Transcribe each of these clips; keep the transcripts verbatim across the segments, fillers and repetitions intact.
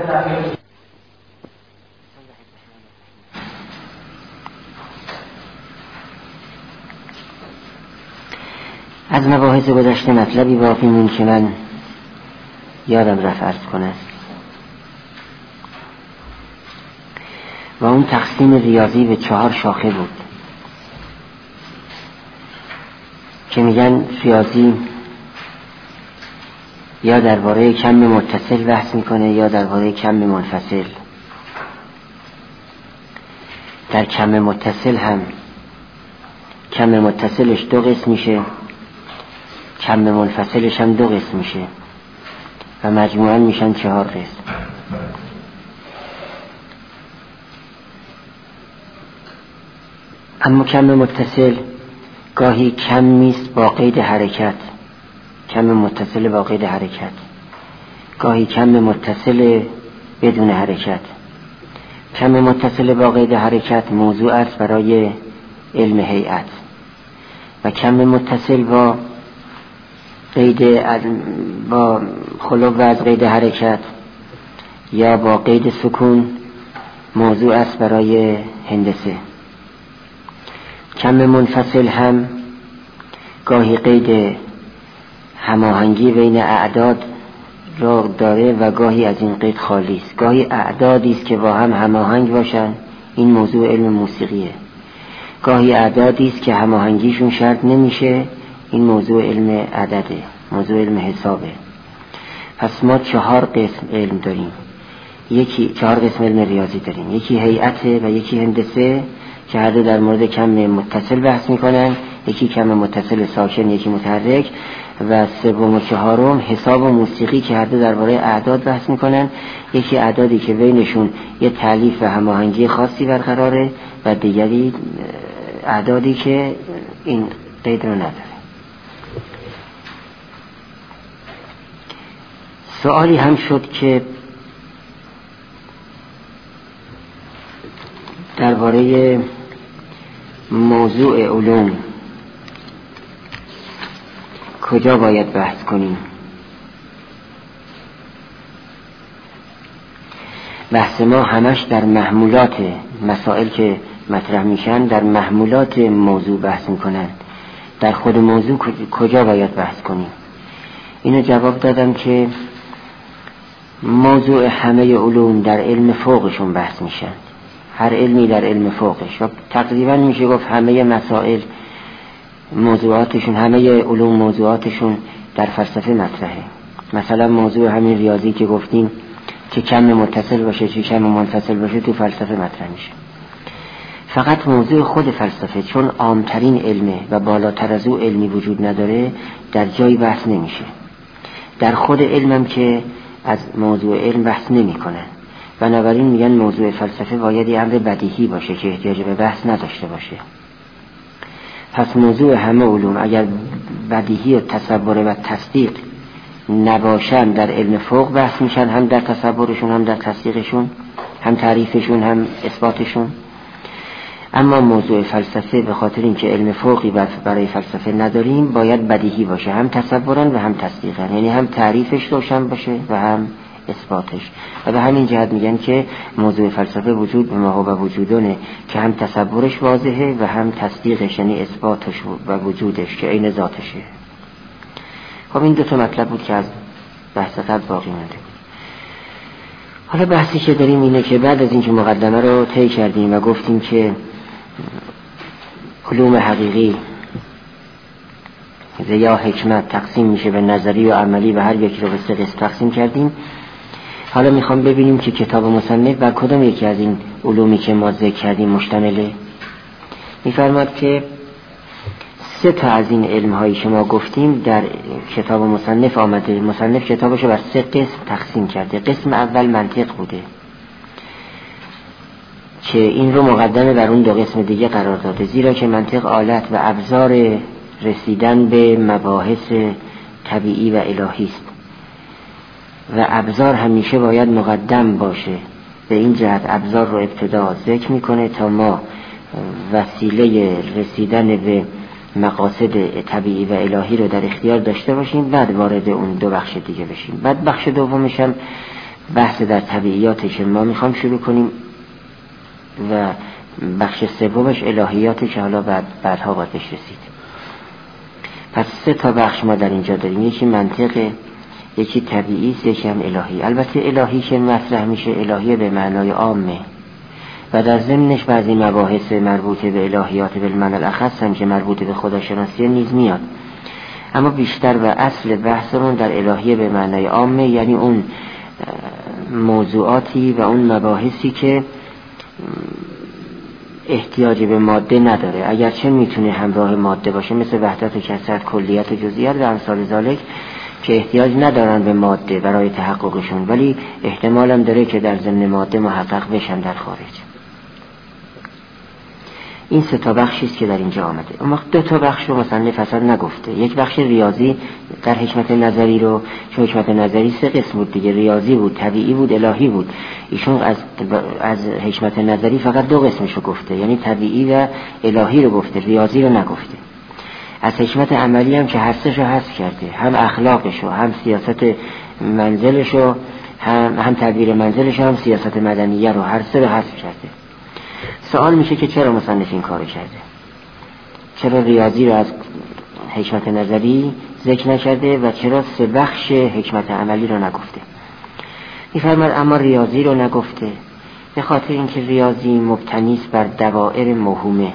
از مباحث گذشته مطلبی باقی مون که من یادم رفت عرض کنم و اون تقسیم ریاضی به چهار شاخه بود که میگن ریاضی یا درباره کم متصل بحث میکنه یا درباره کم منفصل. در کم متصل هم کم متصلش دو قسم میشه، کم منفصلش هم دو قسم میشه و مجموعاً میشن چهار قسم. اما کم متصل گاهی کم نیست با قید حرکت، کم متصل با قید حرکت، گاهی کم متصل بدون حرکت. کم متصل با قید حرکت موضوع است برای علم هیئت و کم متصل با قید با خلو از قید حرکت یا با قید سکون موضوع است برای هندسه. کم منفصل هم گاهی قید هماهنگی بین اعداد را داره و گاهی از این قید خالی است. گاهی اعدادی است که با هم هماهنگ باشن، این موضوع علم موسیقیه. گاهی اعدادی است که هماهنگیشون شرط نمیشه، این موضوع علم عدده، موضوع علم حسابه. پس ما چهار قسم علم داریم، یکی چهار قسم علم ریاضی داریم، یکی هیئته و یکی هندسه که هر دو در مورد کم متصل بحث میکنن، یکی کم متصل ساکن یکی متحرک، و سوم و چهارم حساب و موسیقی که هر دو درباره اعداد بحث میکنن، یکی اعدادی که بینشون یه تالیف و هماهنگی خاصی برقراره و دیگری اعدادی که این قید رو نداره. سوالی هم شد که درباره موضوع علوم کجا باید بحث کنیم. بحث ما همش در محمولات مسائل که مطرح میشن در محمولات موضوع بحث میکنن. در خود موضوع کجا باید بحث کنیم؟ اینو جواب دادم که موضوع همه علوم در علم فوقشون بحث میشن، هر علمی در علم فوقش، و تقریبا میشه گفت همه مسائل موضوعاتشون، همه علوم موضوعاتشون در فلسفه مطرحه. مثلا موضوع همین ریاضی که گفتیم که کم متصل باشه چه کم منفصل باشه تو فلسفه مطرح میشه. فقط موضوع خود فلسفه چون عامترین علمه و بالاتر از او علمی وجود نداره در جایی بحث نمیشه. در خود علمم که از موضوع علم بحث نمی کنن، بنابراین میگن موضوع فلسفه باید یه امر بدیهی باشه که احتیاج به بحث نداشته باشه. پس موضوع همه علوم اگر بدیهی و تصور و تصدیق نباشن در علم فوق بحث میشن، هم در تصورشون هم در تصدیقشون، هم تعریفشون هم اثباتشون. اما موضوع فلسفه به خاطر اینکه علم فوقی برای فلسفه نداریم باید بدیهی باشه، هم تصورن و هم تصدیقن، یعنی هم تعریفش روشن باشه و هم اثباتش. و به همین جهت میگن که موضوع فلسفه وجود به ما و وجودونه که هم تصورش واضحه و هم تصدیقش، یعنی اثباتش و وجودش که عین ذاتشه. خب این دو تا مطلب بود که از بحث قبل باقی مونده بود. حالا بحثی که داریم اینه که بعد از اینکه مقدمه رو طی کردیم و گفتیم که علوم حقیقی یا حکمت تقسیم میشه به نظری و عملی و هر یکی رو به سه قسم تقسیم کردیم، حالا میخوام ببینیم که کتاب مصنف بر کدام یکی از این علومی که ما ذکر کردیم مشتمله. میفرماد که سه تا از این علم هایی که ما گفتیم در کتاب مصنف آمده. مصنف کتابش رو بر سه قسم تقسیم کرده. قسم اول منطق بوده که این رو مقدمه بر اون دو قسم دیگه قرار داده، زیرا که منطق آلت و ابزار رسیدن به مباحث طبیعی و الهی است و ابزار همیشه باید مقدم باشه. به این جهت ابزار رو ابتدا ذکر میکنه تا ما وسیله رسیدن به مقاصد طبیعی و الهی رو در اختیار داشته باشیم، بعد وارد اون دو بخش دیگه بشیم. بعد بخش دومش هم بحث در طبیعیاتش ما میخوام شروع کنیم و بخش سومش الهیاته که حالا بعد بعدها باید بهش رسید. پس سه تا بخش ما در اینجا داریم، یکی منطقه، یکی طبیعی، یکی هم الهی. البته الهی که مطرح میشه الهی به معنای عامه و در ضمنش بعضی مباحث مربوط به الهیات بالمعنی الاخص هم که مربوط به خداشناسی نیز میاد، اما بیشتر و اصل بحثمون در الهی به معنای عامه، یعنی اون موضوعاتی و اون مباحثی که احتیاج به ماده نداره، اگرچه میتونه همراه ماده باشه، مثل وحدت و کثرت، کلیت و جزئیات و امثال ذالک که احتیاج ندارن به ماده برای تحققشون، ولی احتمال هم داره که در ضمن ماده محقق بشن در خارج. این سه تا بخشی است که در اینجا آمده. اون وقت دو تا بخش رو مصنف اصلا نگفته. یک بخش ریاضی در حکمت نظری رو، چون حکمت نظری سه قسم بود دیگه، ریاضی بود، طبیعی بود، الهی بود. ایشون از از حکمت نظری فقط دو قسمش رو گفته، یعنی طبیعی و الهی رو گفته، ریاضی رو نگفته. از حکمت عملی هم که هر سه رو حذف کرده، هم اخلاقش رو، هم سیاست منزلش رو، هم هم تدبیر منزلش، هم سیاست مدنیه رو، هر سه رو حذف کرده. سوال میشه که چرا مصنف این کارو کرده؟ چرا ریاضی رو از حکمت نظری ذکر نکرده و چرا سه بخش حکمت عملی رو نگفته؟ میفرماد اما ریاضی رو نگفته به خاطر اینکه ریاضی مبتنی است بر دوائر موهومه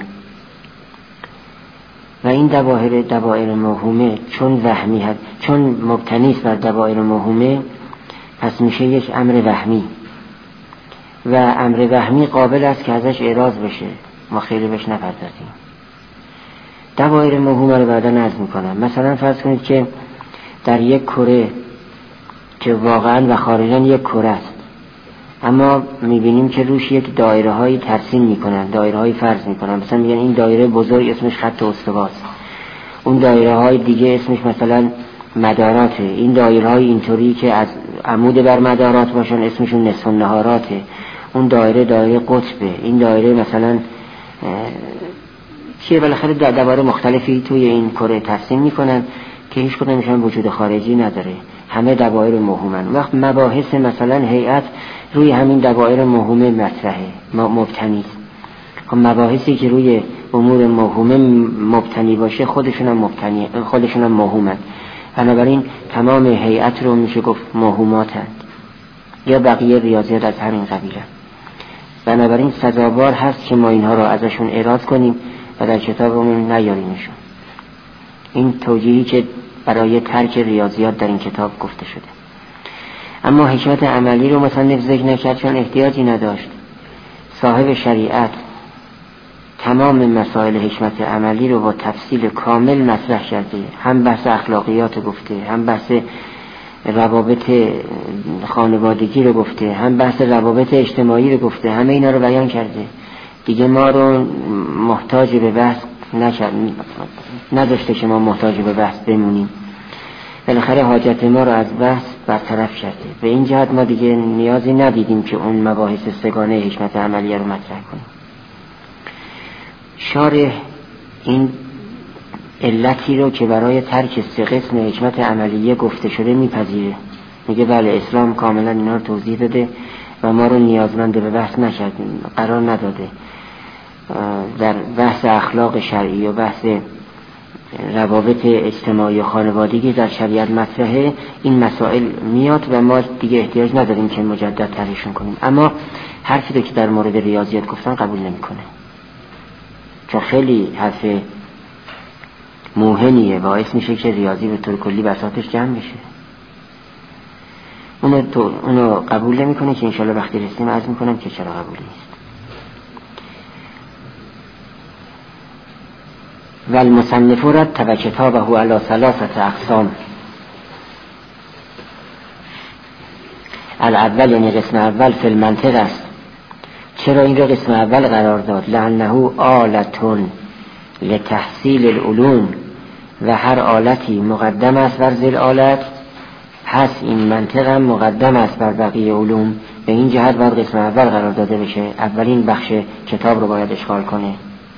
و این دوائر دوائر موهومه چون وهمی هست، چون مبتنی است بر دوائر موهومه، پس میشه یک امر وهمی و امر وهمی قابل است که ازش اعراض بشه. ما خیلی بهش نپردازیم. دوائر موهومه رو بعدا نظم میکنم. مثلا فرض کنید که در یک کره که واقعا و خارجا یک کره است، اما میبینیم که روش یک دایره هایی ترسیم میکنن، دایره هایی فرض میکنن، مثلا میگن این دایره بزرگ اسمش خط استواست، اون دایره های دیگه اسمش مثلا مداراته، این دایره های اینطوری که از عمود بر مدارات باشن اسمشون نصف النهاراته، اون دایره دایره قطبه، این دایره مثلا چیه، بالاخره دوائر مختلفی توی این کره ترسیم میکنن که هیچ کدومشون وجود خارجی نداره، همه دوائر موهومن. وقت مباحث مثلا هیئت روی همین دوائر موهومه مطرحه، مبتنی است. خب مباحثی که روی امور موهومه مبتنی باشه خودشون هم مبتنی، خودشون هم موهومن، بنابراین تمام هیئت رو میشه گفت موهوماتند، یا بقیه ریاضیات از همین قبیله. بنابراین سزاوار هست که ما اینها رو ازشون اعراض کنیم و در کتابمون نیاریمشون. این توجیهی که برای ترک ریاضیات در این کتاب گفته شده. اما حکمت عملی رو مثلا ذکر نکرد چون احتیاجی نداشت. صاحب شریعت تمام مسائل حکمت عملی رو با تفصیل کامل مطرح کرده، هم بحث اخلاقیات گفته، هم بحث روابط خانوادگی رو گفته، هم بحث روابط اجتماعی رو گفته، همه اینا رو بیان کرده. دیگه ما رو محتاج به بحث نشد، نداشته که ما محتاج به بحث بمونیم. بالاخره حاجت ما رو از بحث برطرف کرده. به این جهت ما دیگه نیازی ندیدیم که اون مباحث سگانه حکمت عملیه رو مطرح کنیم. شارح این علتی رو که برای ترک سه قسم حکمت عملیه گفته شده میپذیره. میگه بله اسلام کاملا اینا رو توضیح داده و ما رو نیازمند به بحث نشد، قرار نداده. در بحث اخلاق شرعی و بحث روابط اجتماعی و خانوادگی در شریعت مطرحه، این مسائل میاد و ما دیگه احتیاج نداریم که مجدد طرحشون کنیم. اما حرفی که در مورد ریاضیات گفتن قبول نمیکنه، چون خیلی حرف موهنیه، باعث میشه که ریاضی به طور کلی بساطش جمع بشه. اونو, تو اونو قبول نمیکنه که انشالله وقتی رسیم عرض میکنم که چرا قبول نیست. و المصنف رتب کتابه علی ثلاثه اقسام. الاول یعنی قسم اول فی المنطق است. چرا این رو قسم اول قرار داد؟ لانه آلتون لتحصیل العلوم و هر آلتی مقدم است بر ذیل آلت، پس این منطق هم مقدم است بر بقیه علوم. به این جهت باید قسم اول قرار داده بشه، اولین بخش کتاب رو باید اشغال کنه.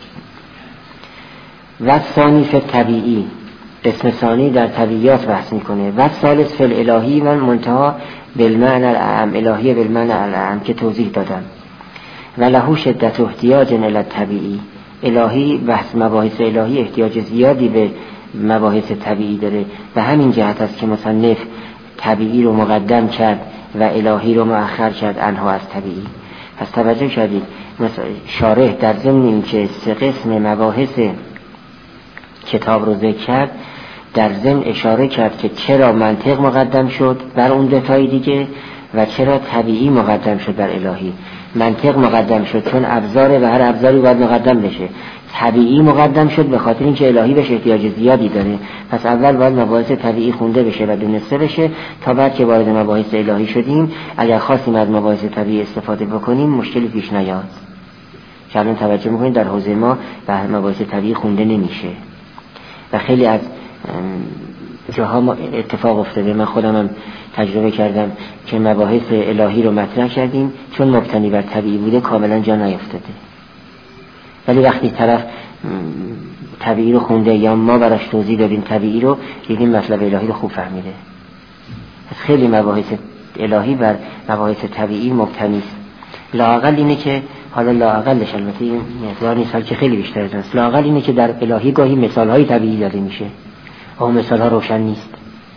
و ثانی فی طبیعی، قسم ثانی در طبیعیات بحث میکنه. و ثالث فی الالهی و منتها بالمعنی الاعم، الهی بالمعنی الاعم که توضیح دادم. و له شدت احتیاج الی طبیعی، الهی بحث مباحث الهی احتیاج زیادی به مباحث طبیعی داره و همین جهت است که مصنف طبیعی رو مقدم کرد و الهی رو مؤخر کرد انها از طبیعی. پس توجه کردید شارح در ضمن این که سه قسم مباحث کتاب رو ذکر کرد، در ضمن اشاره کرد که چرا منطق مقدم شد بر اون دوتای دیگه و چرا طبیعی مقدم شد بر الهی. منطق مقدم شد چون ابزاره و هر ابزاری باید مقدم بشه. طبیعی مقدم شد به خاطر اینکه الهی بهش احتیاج زیادی داره. پس اول باید مباحث طبیعی خونده بشه و دونسته بشه تا بعد که وارد مباحث الهی شدیم اگر خواستیم از مباحث طبیعی استفاده بکنیم مشکلی پیش نیاد. چون توجه میکنید در حوزه ما به مباحث طبیعی خونده نمیشه و خیلی از جاها ما اتفاق افتاده. من خودم هم تجربه کردم که مباحث الهی رو مطرح کردیم چون مبتنی بر طبیعی بوده کاملا جا نیفتاده، ولی وقتی طرف طبیعی رو خونده یا ما براش توضیح دادیم طبیعی رو دیدیم مطلب الهی رو خوب فهمیده. پس خیلی مباحث الهی بر مباحث طبیعی مبتنی است. لااقل اینه که حالا لااقلش البته این مقدار نیست که خیلی بیشتر از است، لااقل اینه که در الهی گاهی مثال‌های طبیعی داده میشه اما مثال‌ها روشن نیست.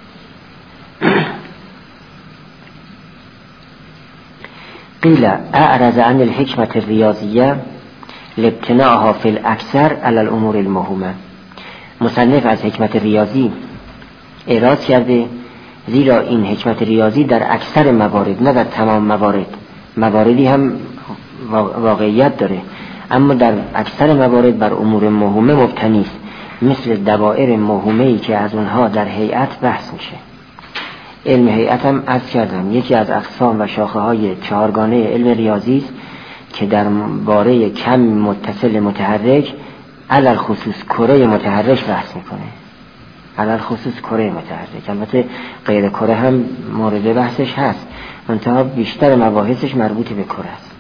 قیل اعرض عن الحکمة الریاضیه لابتناعها فی الاکثر علی الامور المهمه. مصنف از حکمت ریاضی اعراض کرده زیرا این حکمت ریاضی در اکثر موارد نه در تمام موارد، مواردی هم واقعیت داره اما در اکثر موارد بر امور مهمه مبتنی است، مثل دوائر مهمه‌ای که از اونها در هیئت بحث میشه. علم هیئت هم عرض کردم یکی از اقسام و شاخه های چهارگانه علم ریاضی است که در باره کم متصل متحرک علل خصوص کره متحرک بحث میکنه. علل خصوص کره متحرک، البته غیر کره هم مورد بحثش هست منتها بیشتر مباحثش مربوط به کره است.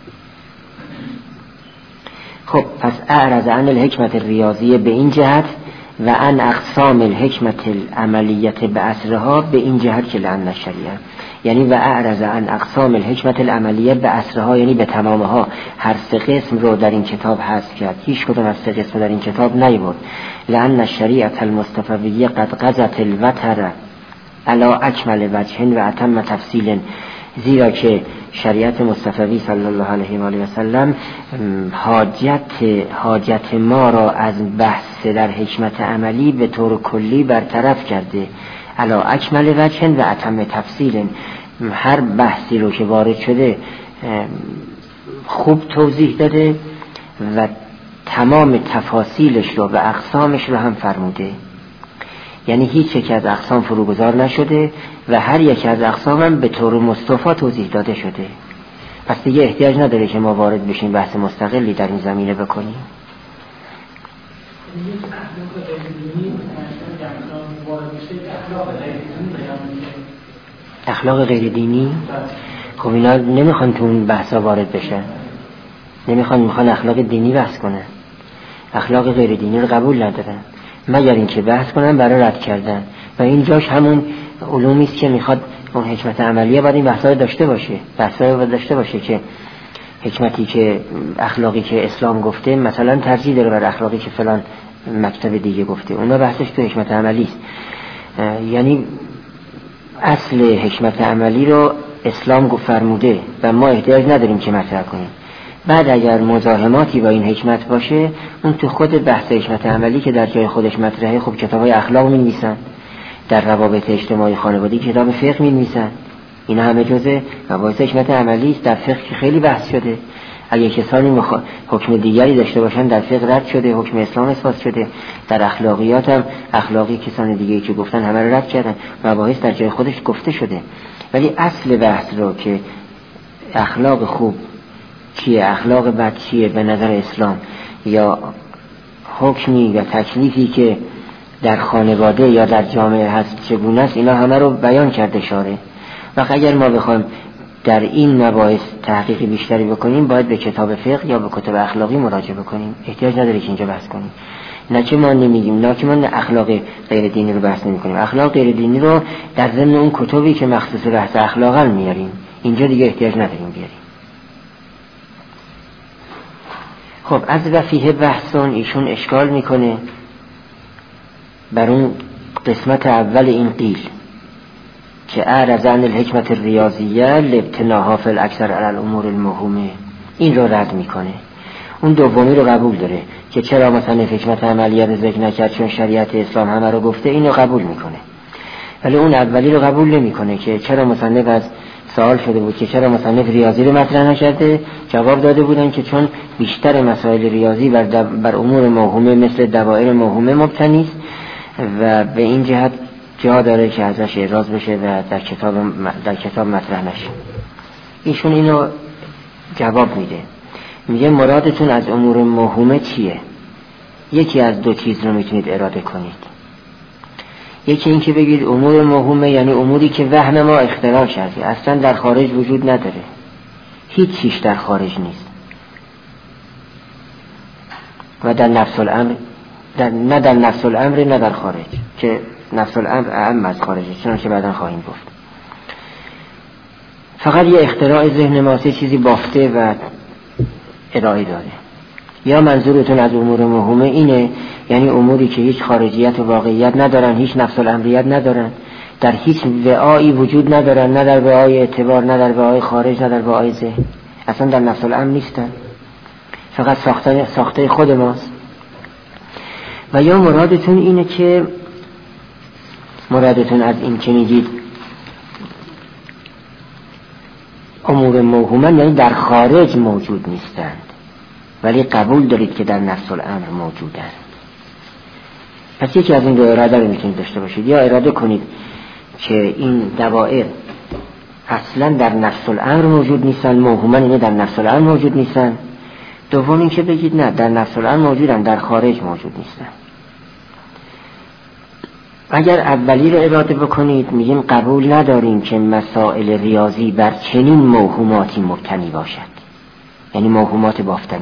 خب پس اعرض عن الحکمت الریاضیه به این جهت و عن اقسام الحکمت العملیت به اصرها به این جهت که لعن الشریعه، یعنی و اعرض عن اقسام الحکمت العملیه به اصرها یعنی به تمامها. هر سه قسم رو در این کتاب حذف کرد، هیچ کدوم از سه قسم در این کتاب نیورد. لعن الشریعه المصطفویه قد غزت الوتر علی اکمل وجه و اتم تفصیل، زیرا که شریعت مصطفوی صلی الله علیه و آله و سلم حاجت حاجت ما را از بحث در حکمت عملی به طور کلی برطرف کرده. علی اکمل وجه و اتم تفصیل، هر بحثی رو که وارد شده خوب توضیح داده و تمام تفاصیلش رو و اقسامش رو هم فرموده. یعنی هیچ یک از اقسام فروگذار نشده و هر یک از اقسام هم به طور مصطفی توضیح داده شده. پس دیگه احتیاج نداره که ما وارد بشیم بحث مستقلی در این زمینه بکنیم. اخلاق غیر دینی خب اینا نمیخوان تو اون بحثا وارد بشن، نمیخوان، میخوان اخلاق دینی بحث کنن. اخلاق غیر دینی رو قبول ندارن مگر اینکه بحث کنن برای رد کردن و این جاش همون علومی است که میخواد اون حکمت عملیه باید این بحثا داشته باشه، بحثا باید داشته باشه که حکمتی که اخلاقی که اسلام گفته مثلا ترجیح داره بر اخلاقی که فلان مکتب دیگه گفته، اونا بحثش تو حکمت عملی است. یعنی اصل حکمت عملی رو اسلام گفت فرموده و ما احتیاج نداریم که مطرح کنیم. بعد اگر مزاحماتی با این حکمت باشه اون تو خود بحث حکمت عملی که در جای خودش مطرحه، خب کتابای اخلاق می‌نویسن، در روابط اجتماعی خانوادگی کتاب فقه می‌نویسن، اینا همه جزء مباحث حکمت عملی است. در فقه خیلی بحث شده، اگه کسانی مخ... حکم دیگری داشته باشن در فقه رد شده، حکم اسلام اثبات شده. در اخلاقیات هم اخلاقی کسان دیگه‌ای که گفتن همه رو رد کردن، مباحث در جای خودش گفته شده. ولی اصل بحث رو که اخلاق خوب چیه، اخلاق بد چیه به نظر اسلام، یا حکمی و تکلیفی که در خانواده یا در جامعه هست چگونه است، اینا همه رو بیان کرده شاره. وقت اگر ما بخوایم در این مباحث تحقیقی بیشتری بکنیم باید به کتاب فقه یا به کتاب اخلاقی مراجعه بکنیم، احتیاج نداره که اینجا بحث کنیم. نه که ما نمیگیم، نه که ما اخلاق غیر دینی رو بحث نمی کنیم. اخلاق غیر دینی رو در ضمن اون کتبی که مخصوص بحث اخلاق میاریم، اینجا دیگه احتیاج نداریم بیاریم. خب از وفیه بحثون ایشون اشکال میکنه بر اون قسمت اول این قیل که اعرض عن الحکمت الریاضیه لابتناها فی الاکثر علی الامور الموهومه، این رو رد میکنه. اون دومی رو قبول داره که چرا مثلا حکمت عملیه رو ذکر نکرد چون شریعت اسلام همه رو گفته، اینو قبول میکنه. ولی اون اولی رو قبول نمیکنه که چرا مصنف از سوال شده بود که چرا مصنف ریاضی رو مطرح نکرده، جواب داده بودن که چون بیشتر مسائل ریاضی بر, بر امور موهومه مثل دوائر موهومه مبتنی است و به این جهت جا داره که ازش اعراض بشه و در کتاب در کتاب مطرح نشه. ایشون اینو جواب میده، میگه مرادتون از امور موهومه چیه؟ یکی از دو چیز رو میتونید اراده کنید. یکی این که بگید امور موهومه یعنی اموری که وهم ما اختراع کرده، اصلا در خارج وجود نداره، هیچ چیز در خارج نیست و در نفس الامر در نه در نفس الامر نه در خارج، که نفس الامر اعم از خارجه چنانکه که بعداً خواهیم گفت. فقط یه اختراع ذهن ما سه چیزی بافته و ارائه داده. یا منظورتون از امور موهومه اینه یعنی اموری که هیچ خارجیت و واقعیت ندارن، هیچ نفس الامریت ندارن، در هیچ وعایی وجود ندارن، نه در وعای اعتبار، نه در وعای خارج، نه در وعای ذهن، اصلا در نفس الامر نیستن، فقط ساخته ساخته خود ماست. و یا مرادتون اینه که مرادتون از این که میگید امور موهومه یعنی در خارج موجود نیستند ولی قبول دارید که در نفس الامر موجودند. پس یکی از این دو اراده رو میتونید داشته باشید، یا اراده کنید که این دوائر اصلا در نفس الامر موجود نیستن، موهومه یعنی در نفس الامر موجود نیستن. دوم این که بگید نه در نفس الامر موجودن، در خارج موجود نیستن. اگر اولی رو اراده بکنید میگیم قبول نداریم که مسائل ریاضی بر چنین موهوماتی مبتنی باشد، یعنی موهومات بافتنی.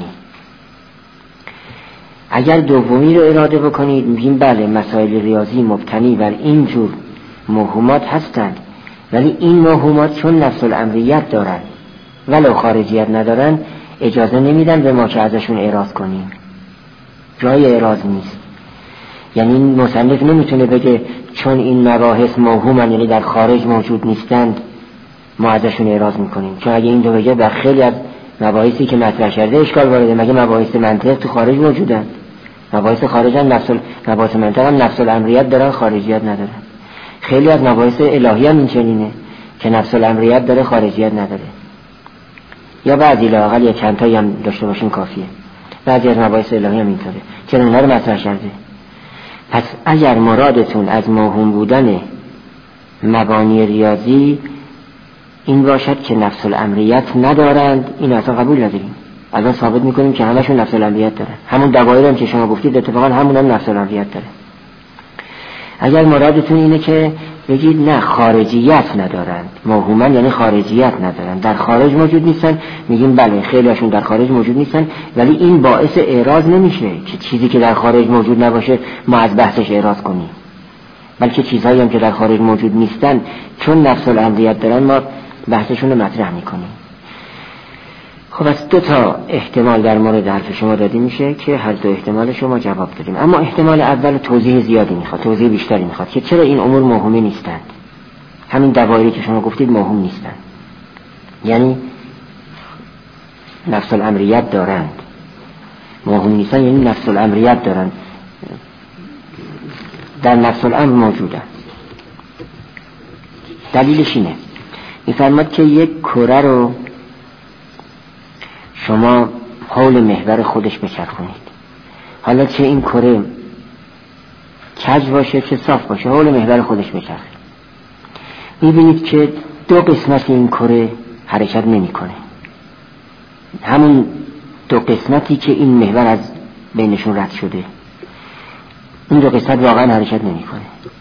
اگر دومی رو اراده بکنید میگیم بله مسائل ریاضی مبتنی بر این جور موهومات هستند، ولی این موهومات چون نفس الامریت دارن ولو خارجیت ندارن اجازه نمیدن به ما که ازشون اعراض کنیم، جای اعراض نیست. یعنی مصنف نمیتونه بگه چون این مباحث موهومن یعنی در خارج موجود نیستند ما ازشون اعراض میکنیم، چون اگه این دو بگه بر خیلی از مباحثی که مطرح کرده اشکال وارده. مگه مباحث منطق تو خارج موجودن؟ مباحث خارج هم نفس مباحث منطق هم نفس الامریت دارن، خارجیت ندارن. خیلی از مباحث الهی هم این چنینه که نفس الامریت داره، خارجیت نداره. یا بعضی لااقل یا چند تایی هم داشته باشیم کافیه. بعضی از مباحث الهی هم اینطوره که اونها رو مطرح کرده. پس اگر مرادتون از موهوم بودن مبانی ریاضی این باشد که نفس الامریت ندارند، این اصلا قبول نداریم. الان ثابت میکنیم که همشون نفس الامریت دارن. همون دوائر هم که شما گفتید اتفاقا همون هم نفس الامریت داره. اگر مرادتون اینه که بگید نه خارجیت ندارند، موهومن یعنی خارجیت ندارند، در خارج موجود نیستن، میگیم بله خیلی هاشون در خارج موجود نیستن، ولی این باعث اعراض نمیشه که چیزی که در خارج موجود نباشه ما از بحثش اعراض کنیم، بلکه چیزهایی هم که در خارج موجود نیستن چون نفس الامریت دارن ما بحثشون رو مطرح میکنیم. خب از دو تا احتمال در مورد حرف شما داده میشه که هر دو احتمال شما جواب دادیم، اما احتمال اول توضیح زیادی میخواد، توضیح بیشتری میخواد که چرا این امور موهومه نیستند. همین دوایری که شما گفتید موهوم نیستند، یعنی نفس الامریت دارند. موهوم نیستن یعنی نفس الامریت دارند، در نفس الامر موجودند. دلیلش اینه، میفرماد که یک کره رو شما حول محور خودش بچرخونید، حالا چه این کره کج باشه چه صاف باشه حول محور خودش بچرخید، میبینید که دو قسمت این کره حرکت نمی کنه، همون دو قسمتی که این محور از بینشون رد شده این دو قسمت واقعا حرکت نمی کنه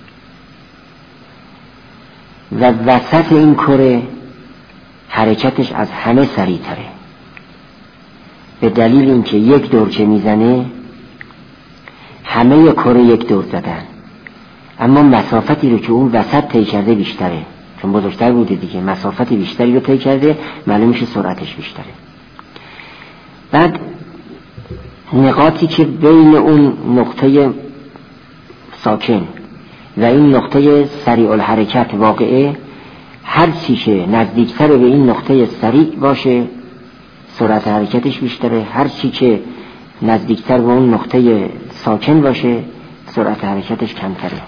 و وسط این کره حرکتش از همه سریع‌تره، به دلیل اینکه یک دورچه میزنه همه کره یک دور زدن، اما مسافتی رو که اون وسط طی کرده بیشتره، چون بزرگتر بوده دیگه، مسافت بیشتری رو طی کرده، معلوم میشه سرعتش بیشتره. بعد نقاطی که بین اون نقطه ساکن و این نقطه سریع الحرکت واقعه، هر چی که نزدیکتر به این نقطه سریع باشه سرعت حرکتش بیشتره، هر چی که نزدیکتر به اون نقطه ساکن باشه سرعت حرکتش کمتره.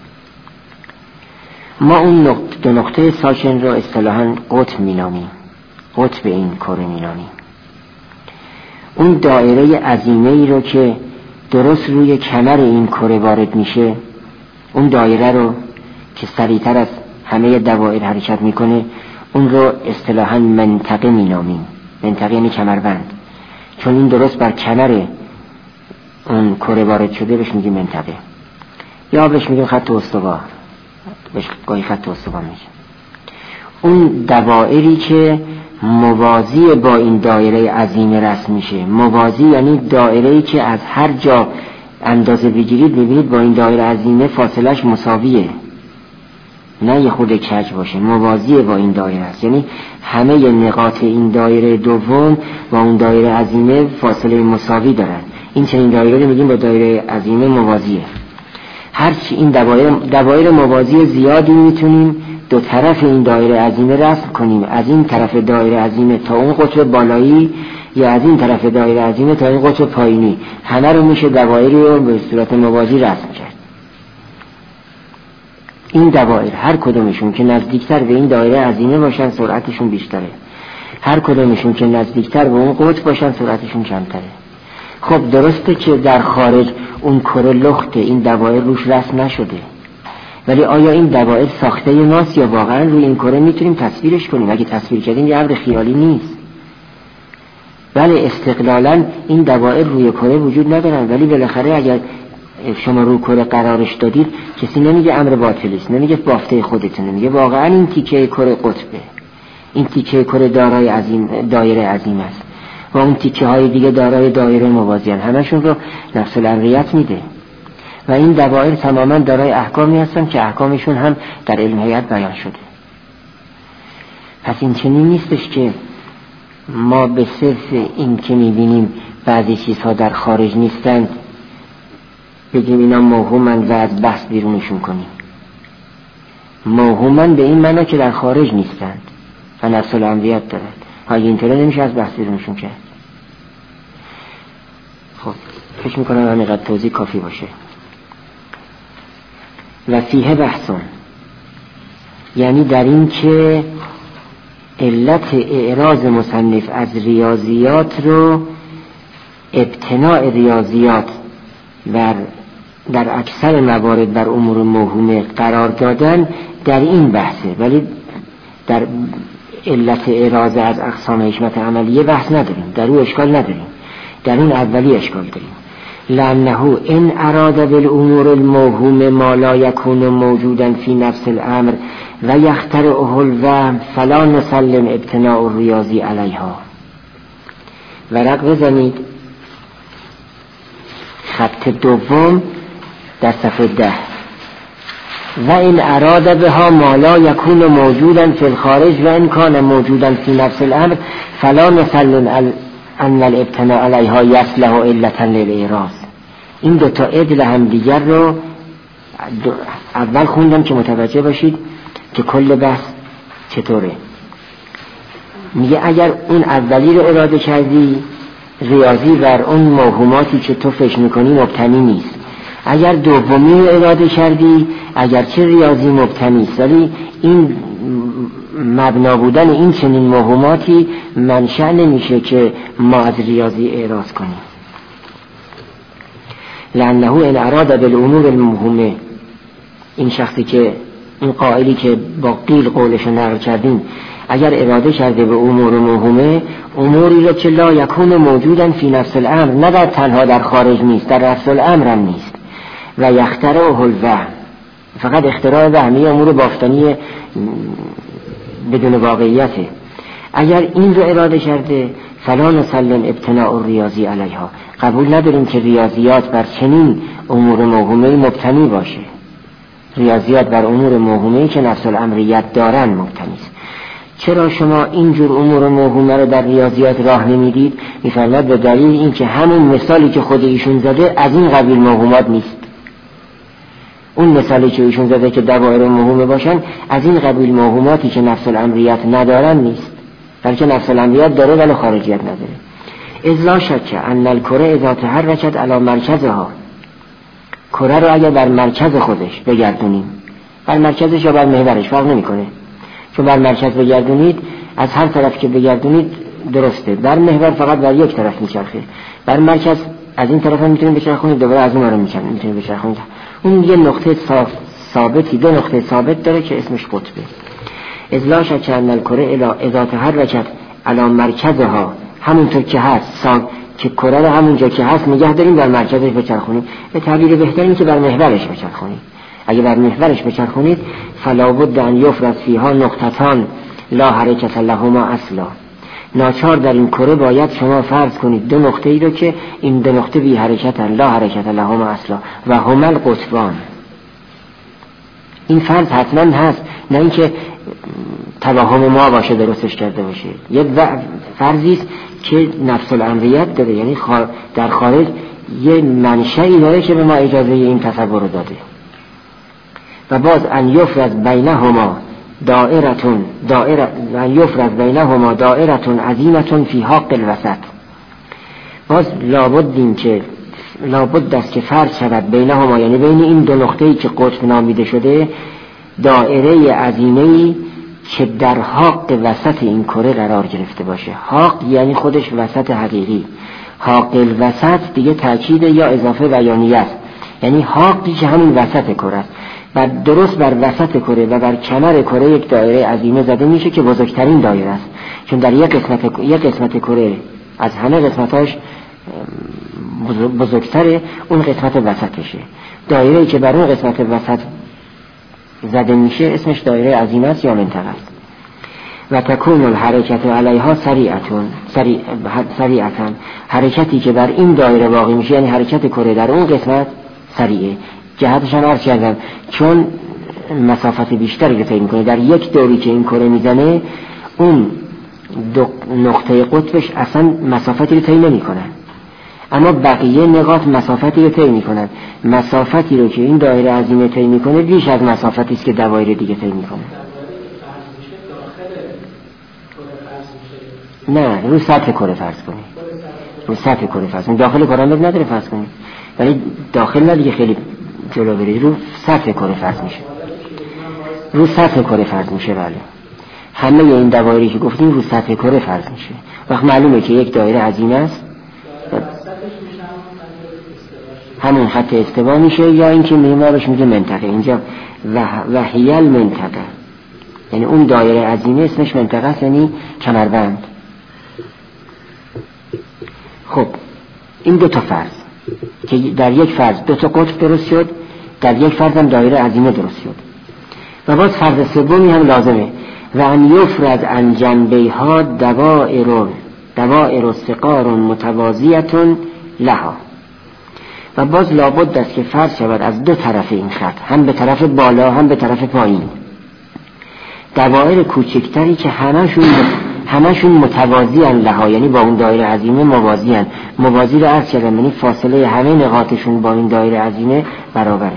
ما اون نقطه دو نقطه ساکن رو اصطلاحاً قطب مینامیم، قطب این کره مینامیم. اون دایره عظیمه ای رو که درست روی کمر این کره وارد میشه، اون دایره رو که سریعتر از همه دوائر حرکت میکنه، اون رو اصطلاحاً منطقه مینامیم. منطقه یعنی کمربند، چون این درست بر کمر اون کره وارد شده بهش میگیم منطقه، یا بهش میگیم خط استوا، بهش گاهی خط استوا میگیم. اون دوائری که موازی با این دایره عظیمه رسم میشه، موازی یعنی دایره‌ای که از هر جا اندازه بگیرید ببینید با این دایره عظیمه فاصلش مساویه، نه یه خود کج باشه، موازی با این دایره است. یعنی همه نقاط این دایره دوم با اون دایره عظیمه فاصله مساوی دارن. این چنین دایره رو میگیم با دایره عظیمه موازیه. هرچی این دوایر دوایر موازی زیادی میتونیم دو طرف این دایره عظیمه رسم کنیم، از این طرف دایره عظیمه تا اون قطب بالایی، یا از این طرف دایره عظیمه تا این قطب پایینی، همه رو میشه دوایری رو به صورت موازی رسم کرد. این دوایر هر کدومشون که نزدیکتر به این دایره عظیمه باشن سرعتشون بیشتره، هر کدومشون که نزدیکتر به اون قطب باشن سرعتشون کمتره. خب درسته که در خارج اون کره لخته، این دوایر روش رسم نشده، ولی آیا این دوایر ساخته ماست یا واقعا روی این کره میتونیم تصویرش کنیم؟ اگه تصویر کردیم یه امر خیالی نیست. بله استقلالا این دوایر روی کره وجود ندارن، ولی بالاخره اگر شما روی کره قرارش دادید کسی نمیگه امر باطلی است، نمیگه بافته خودتونه، میگه واقعا این تیکه کره قطبه، این تیکه کره دارای عظیم دایره عظیم است و اون تیکه های دیگه دارای دایره موازی هستند، همشون رو نفس الامریت میده. و این دوایر تماما دارای احکامی هستن که احکامشون هم در علم هیئت بیان شده. پس این چنین نیستش که ما به صرف این که میبینیم بعضی چیزها در خارج نیستند بگیم اینا موهومن و از بحث بیرونشون کنیم. موهومن به این معنی که در خارج نیستند و نفس الامریت دارند، های اینطوره نمیشه از بحث بیرونشون کرد. خب فکر میکنم همینقدر توضیح کافی باشه. و فیه بحثون، یعنی در این که علت اعراض مصنف از ریاضیات رو ابتناء ریاضیات و در اکثر موارد بر امور موهومه قرار دادن در این بحثه، ولی در علت اعراض از اقسام حکمت عملیه بحث نداریم، در او اشکال نداریم، در اون اولی اشکال داریم. لأنه ان اراد بالامور الموهوم ما لا يكون موجودا في نفس الامر و یخترعه الوهم فلا نسلم ابتناء الریاضی علیها. ورق بزنید خط دوم در صفحه ده. و این اراد بها ما لا یکون موجودا فی الخارج و ان کان موجودا فی نفس الامر فلا نسلم ان الابتناء علیها یصلح علتا للاعراض. این دو تا عدل هم دیگر رو اول خوندم که متوجه باشید که کل بحث چطوره. میگه اگر اون اولی رو اراده کردی ریاضی بر اون موهوماتی که تو فکر میکنی مبتنی نیست، اگر دومی رو اراده کردی اگرچه ریاضی مبتنی است ولی این مبنا بودن این چنین موهوماتی منشأ نمیشه که ما از ریاضی اعراض کنیم. لأنه ان اراد بالامور الموهومه، این شخصی که این قائلی که با قیل قولش نقل کردیم اگر اراده کرده به امور موهومه، اموری را که لا یکون موجودا فی نفس الامر، نه در تنها در خارج نیست در نفس الامر هم نیست، و یخترعه الوهم، فقط اختراع وهمی امور بافتنی بدون واقعیته. اگر این رو اراده کرده فلا نسلم ابتناء الریاضی علیها، قبول نداریم که ریاضیات بر چنین امور موهومه مبتنی باشه. ریاضیات بر امور موهومه‌ای که نفس الامریت دارن مبتنی است. چرا شما اینجور امور موهومه رو در ریاضیات راه نمیدید؟ می‌فرماید به دلیل اینکه همون مثالی که خود ایشون زده از این قبیل موهومات نیست. اون مثالی که ایشون زده که دوائر موهومه باشن از این قبیل موهوماتی که نفس الامریت ندارن نیست، بلکه نفس الامریت داره ولی خارجیت نداره. اذ لا شک ان الکره اذا تحرکت علی مرکزها، کره رو اگر بر مرکز خودش بگردونیم، بر مرکزش یا بر محورش فرق نمیکنه، چون بر مرکز بگردونید از هر طرف که بگردونید درسته، بر محور فقط بر یک طرف میچرخه. بر مرکز از این طرف هم میتونید بچرخونید، دوباره از اون رو میتونید بچرخونید. اون یه نقطه ثابتی، دو نقطه ثابت داره که اسمش قطبه. اذ لا شک ان الکره اذا تحرکت علی مرکزها، همونطور که هست که کره رو همونجا که هست نگه داریم در مرکزش بچرخونیم. به تعبیر بهتری که بر محورش بچرخونید. اگه بر محورش بچرخونید فلا بد ان یفرض فیها نقطتان لا حرکت لهما اصلا، ناچار در این کره باید شما فرض کنید دو نقطه ای رو که این دو نقطه بی حرکت لا حرکت لهما اصلا و هما القطبان. این فرض حتما هست، نه اینکه توهم ما باشه درستش کرده باشه. یه فرضی است که نفس الامریت داره، یعنی در خارج یه منشأی داره که به ما اجازه این تصور رو داده. و باز ان یفرض بینهما دائرتون دائره ان یفرض بینهما دائرتون عظیمتون فی حق الوسط، باز لابد این که لابد است که فرض شود بینهما، یعنی بین این دو نقطه‌ای که قطب نامیده شده، دائره عظیمه‌ای که در حق وسط این کره قرار گرفته باشه. حق یعنی خودش وسط حقیقی، حق الوسط دیگه تأکید یا اضافه بیانیه است، یعنی حقی که همین وسط کره است و درست بر وسط کره و بر کمر کره یک دایره عظیمه زده میشه که بزرگترین دایره است، چون در یک قسمت یک قسمت کره از همه قسمتاش بزرگتره، اون قسمت وسطشه. دایره‌ای که بر اون قسمت وسط زده میشه اسمش دایره عظیمه است یا منطقه است. و تکون الحرکت علیها سریعتون سریعتن، حرکتی که بر این دایره واقع میشه یعنی حرکت کره در اون قسمت سریعه. جهتش هم عرض کردم چون مسافت بیشتری رو طی میکنه، در یک دوری که این کره میزنه اون دو نقطه قطبش اصلا مسافتی رو طی نمیکنه، اما بقیه نقاط مسافتی رو طی میکنن. مسافتی رو که این دایره عظیمه طی میکنه بیش از مسافتی است که دوایر دیگه طی میکنه. نه، رو سطح کره فرض کنید، رو سطح کره فرض کنید، داخل کره هم نداره فرض کنید، ولی داخل نه دیگه خیلی جلو برید، رو سطح کره فرض میشه، رو سطح کره فرض میشه. بله، همه این دوایری که گفتیم رو سطح کره فرض میشه. وقت معلومه که یک دایره عظیمه است همون خط استوا میشه، یا اینکه معمارش میگه منطقه. اینجا وحی المنطقه، یعنی اون دایره عظیمه اسمش منطقه است، یعنی کمربند. خب این دو تا فرض که در یک فرض دو تا قطب درست شد، در یک فرض هم دایره عظیمه درست شد. و باز فرض سومی هم لازمه، و ان یفرض عن جنبیها دوائر دوائر صغار متوازیه لها، و باز لابد است که فرض شود از دو طرف این خط، هم به طرف بالا هم به طرف پایین، دوائر کوچکتری که همشون همشون متوازی ان لها، یعنی با اون دایره عظیمه موازی ان. موازی رو عرض کردم یعنی فاصله همه نقاطشون با این دایره عظیمه برابره.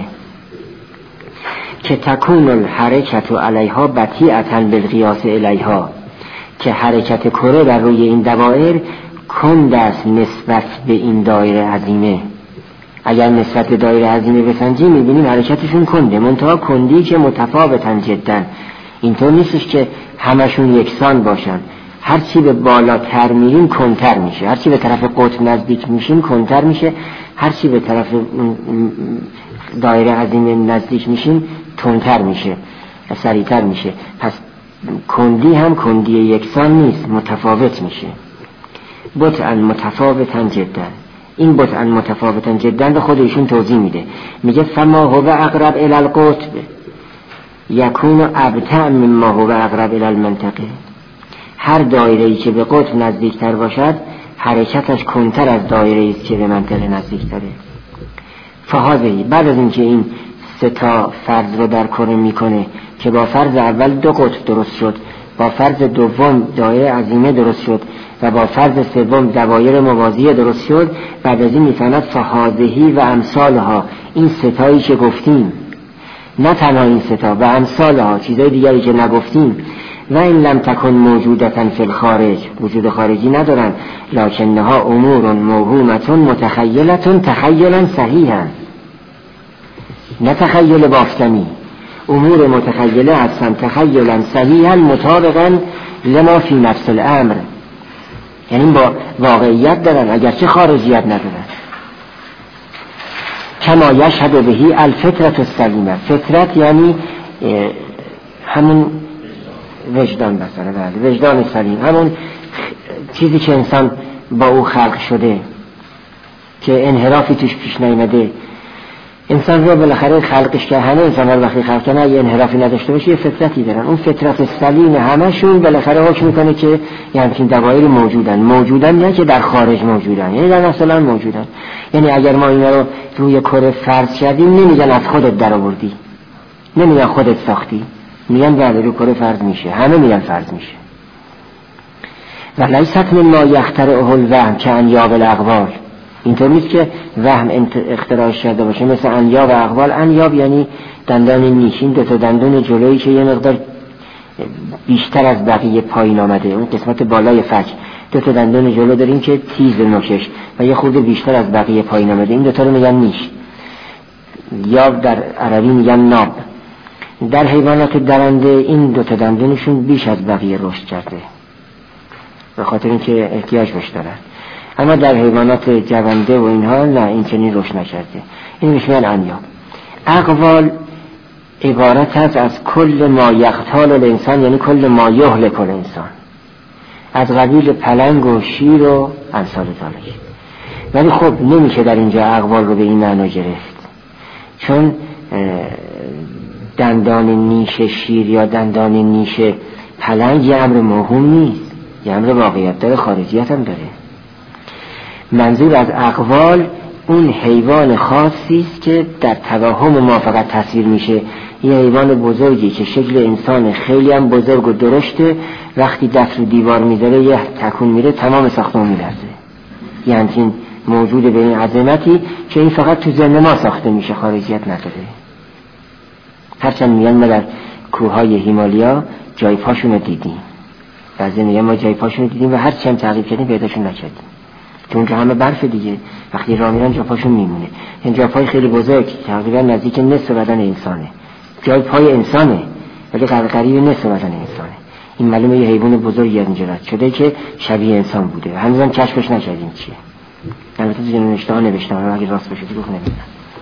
که تکون الحرکت علیها بطیئة بالقیاس الیها، که حرکت کره در روی این دوائر کند است نسبت به این دایره عظیمه. اگر نسبت به دایره عظیمه بسنجیم میبینیم حرکتشون کنده، منتها کندی که متفاوتن جدا. اینطور نیستش که همشون یکسان باشن، هرچی به بالاتر میریم کندتر میشه، هرچی به طرف قطب نزدیک میشیم کندتر میشه، هرچی به طرف دایره عظیمه نزدیک میشیم تندتر میشه، سریعتر میشه. پس کندی هم کندی یکسان نیست، متفاوت میشه. بطعا متفاوتن جدا، این بطعا متفاوتن جدا رو خودشون توضیح میده، میگه فما هو اقرب الی القطب یکون ابتع مما هو اقرب الی المنطقه. هر دایره‌ای که به قطب نزدیکتر باشد حرکتش کنتر از دایره‌ای است که به منطقه نزدیکتره. فهذه بعد از اینکه این سه تا فرض رو در کره میکنه که با فرض اول دو قطب درست شد، با فرض دوم دایره عظیمه درست شد و با فرض سوم دوایر موازیه درست شد، بعد از این میفهمد فهذه و امثالها، این ستایی که گفتیم، نه تنها این ستا و امثالها چیزای دیگری که نگفتیم، و این لم تکن موجودتن فی الخارج، وجود خارجی ندارن، لکنها امور موهومتون متخیلتون تخیلا صحیحا، نه تخیل بافتنی، امور متخیله هستن تخیلا صحیحا مطابقا لما فی نفس الامر، یعنی با واقعیت دارن اگرچه خارجیت ندارن. کما یشهد بهی الفطرت السلیمه، فطرت یعنی همون وجدان، مثلا بله وجدان سلیم، همون چیزی که انسان با او خلق شده که انحرافی توش پیش نیامده. انسان رو بالاخره خلقش که همه انسان رو وقتی خلق کنه یه انحرافی نداشته باشه یه فطرتی دارن، اون فطرت سلیم همشون بالاخره حکم میکنه که یعنی همچین دوایر موجودن، موجودن نه که در خارج موجودن، یعنی در مثلا موجودن. یعنی اگر ما اینا رو روی کره فرض کردیم نمیگن از خودت در آوردی، نمیگن خودت ساختی، میگن بله رو کره فرض میشه، همه میگن فرض میشه. و لیست من ما یخترعه الوهم که انیاب الاقوال، اینطور نیست که وهم اختراعش کرده باشه مثل انیاب و اقوال. انیاب یعنی دندان نیش، این دو تا دندون جلویی که یه مقدار بیشتر از بقیه پایین آمده، اون قسمت بالای فک، دو تا دندون جلو داریم که تیز نوکش و یه خورده بیشتر از بقیه پایین آمده، این دو تا رو میگن نیش، یا در عربی میگن ناب. در حیوانات درنده این دو تا دندونشون بیش از بقیه رشد کرده به خاطر اینکه احتیاج بهش دارن، اما در حیوانات جونده و اینها نه، این چنین رشد نکرده. این میشن انیاب. اقوال عبارت است از کل ما یقتال الانسان، یعنی کل ما یهلک الانسان، از قبیل پلنگ و شیر و امثال ذالک. ولی خب نمیشه در اینجا اقوال رو به این معنا گرفت، چون دندان نیش شیر یا دندان نیش پلنگ یه امر موهوم نیست، یه امر واقعیت داره، خارجیت هم داره. منظور از اقوال اون حیوان خاصی است که در توهم ما فقط تصویر میشه، یه حیوان بزرگی که شکل انسان خیلی هم بزرگ و درشته، وقتی دست رو دیوار میذاره یه تکون میره تمام ساختمان میلرزه، یعنی این موجود به این عظمتی که این فقط تو ذهن ما ساخته میشه، خارجیت نداره. هرچند میگن ما در کوههای هیمالیا جای پاشون رو دیدیم، بعضی میگن ما جای پاشون رو دیدیم و هرچند تعقیب کردیم پیداشون نکردیم، که اونجا همه برف دیگه، وقتی راه میرن جا پاشون میمونه. این جا پای خیلی بزرگ تقریبا نزدیک نصف بدن انسانه، جای پای انسانه ولی قریب نصف بدن انسانه. این معلومه یه حیوان بزرگی از اینجا رد شده که شبیه انسان بوده، هنوزم کشفش نکردیم چیه. البته تو نوشته ها نوشته ها اگه راست باشه گفت نمیدونم.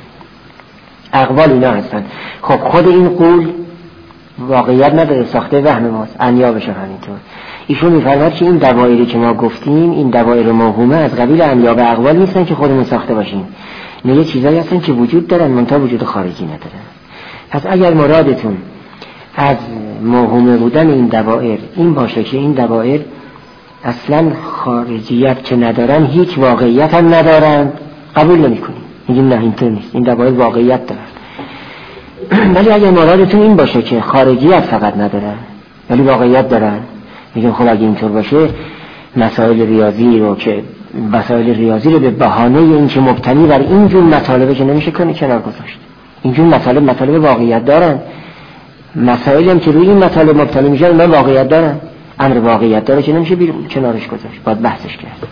اقوال اینا هستن. خب خود این قول واقعیت نداره، ساخته وهم ماست، انیابش هم همینطور. ایشون میفرماد که این دوایری که ما گفتیم، این دوایر موهومه از قبیل انیاب اقوال نیستن که خودمون ساخته باشیم، نه یه چیزایی هستن که وجود دارن منتها وجود خارجی ندارن. پس اگر مرادتون از موهومه بودن این دوایر این باشه که این دوایر اصلا خارجیت که ندارن، هیچ واقعیت هم ندارن، قبول نمی کنیم، میگیم نه اینطور نیست، این دوایر واقعیت دارن. ولی اگر مرادتون این باشه که خارجیت فقط ندارن ولی واقعیت دارن، میگم خب اگه اینطور باشه مسائل ریاضی رو که مسائل ریاضی رو به بهانه این که مبتنی بر اینجور مطالبه که نمیشه کنی کنار گذاشت. اینجور مطالب مطالب واقعیت دارن، مسائلی هم که روی این مطالب مبتنی میشن اونها واقعیت دارن، امر واقعیت داره که نمیشه بیرون کنارش گذاشت، باید بحثش کرد.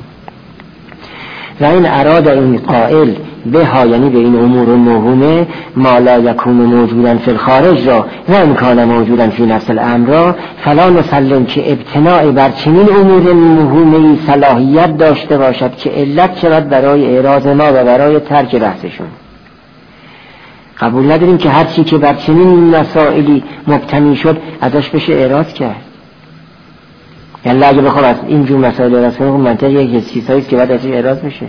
و این اراد این قائل به ها، یعنی به این امور موهومه، ما لا یکون موجودن فی الخارج را و امکان موجودن فی نفس الامر را، فلا نسلم که ابتناع بر چنین امور موهومه صلاحیت داشته باشد که علت شود برای اعراض ما و برای ترک بحثشون. قبول نداریم که هر چی که بر چنین مسائلی مبتنی شد ازش بشه اعراض کرد. یعنی اگه بخوام از اینجور مسائل اعراض کنم منطقه یک چیزهاییست که بعد ازش اعراض میشه.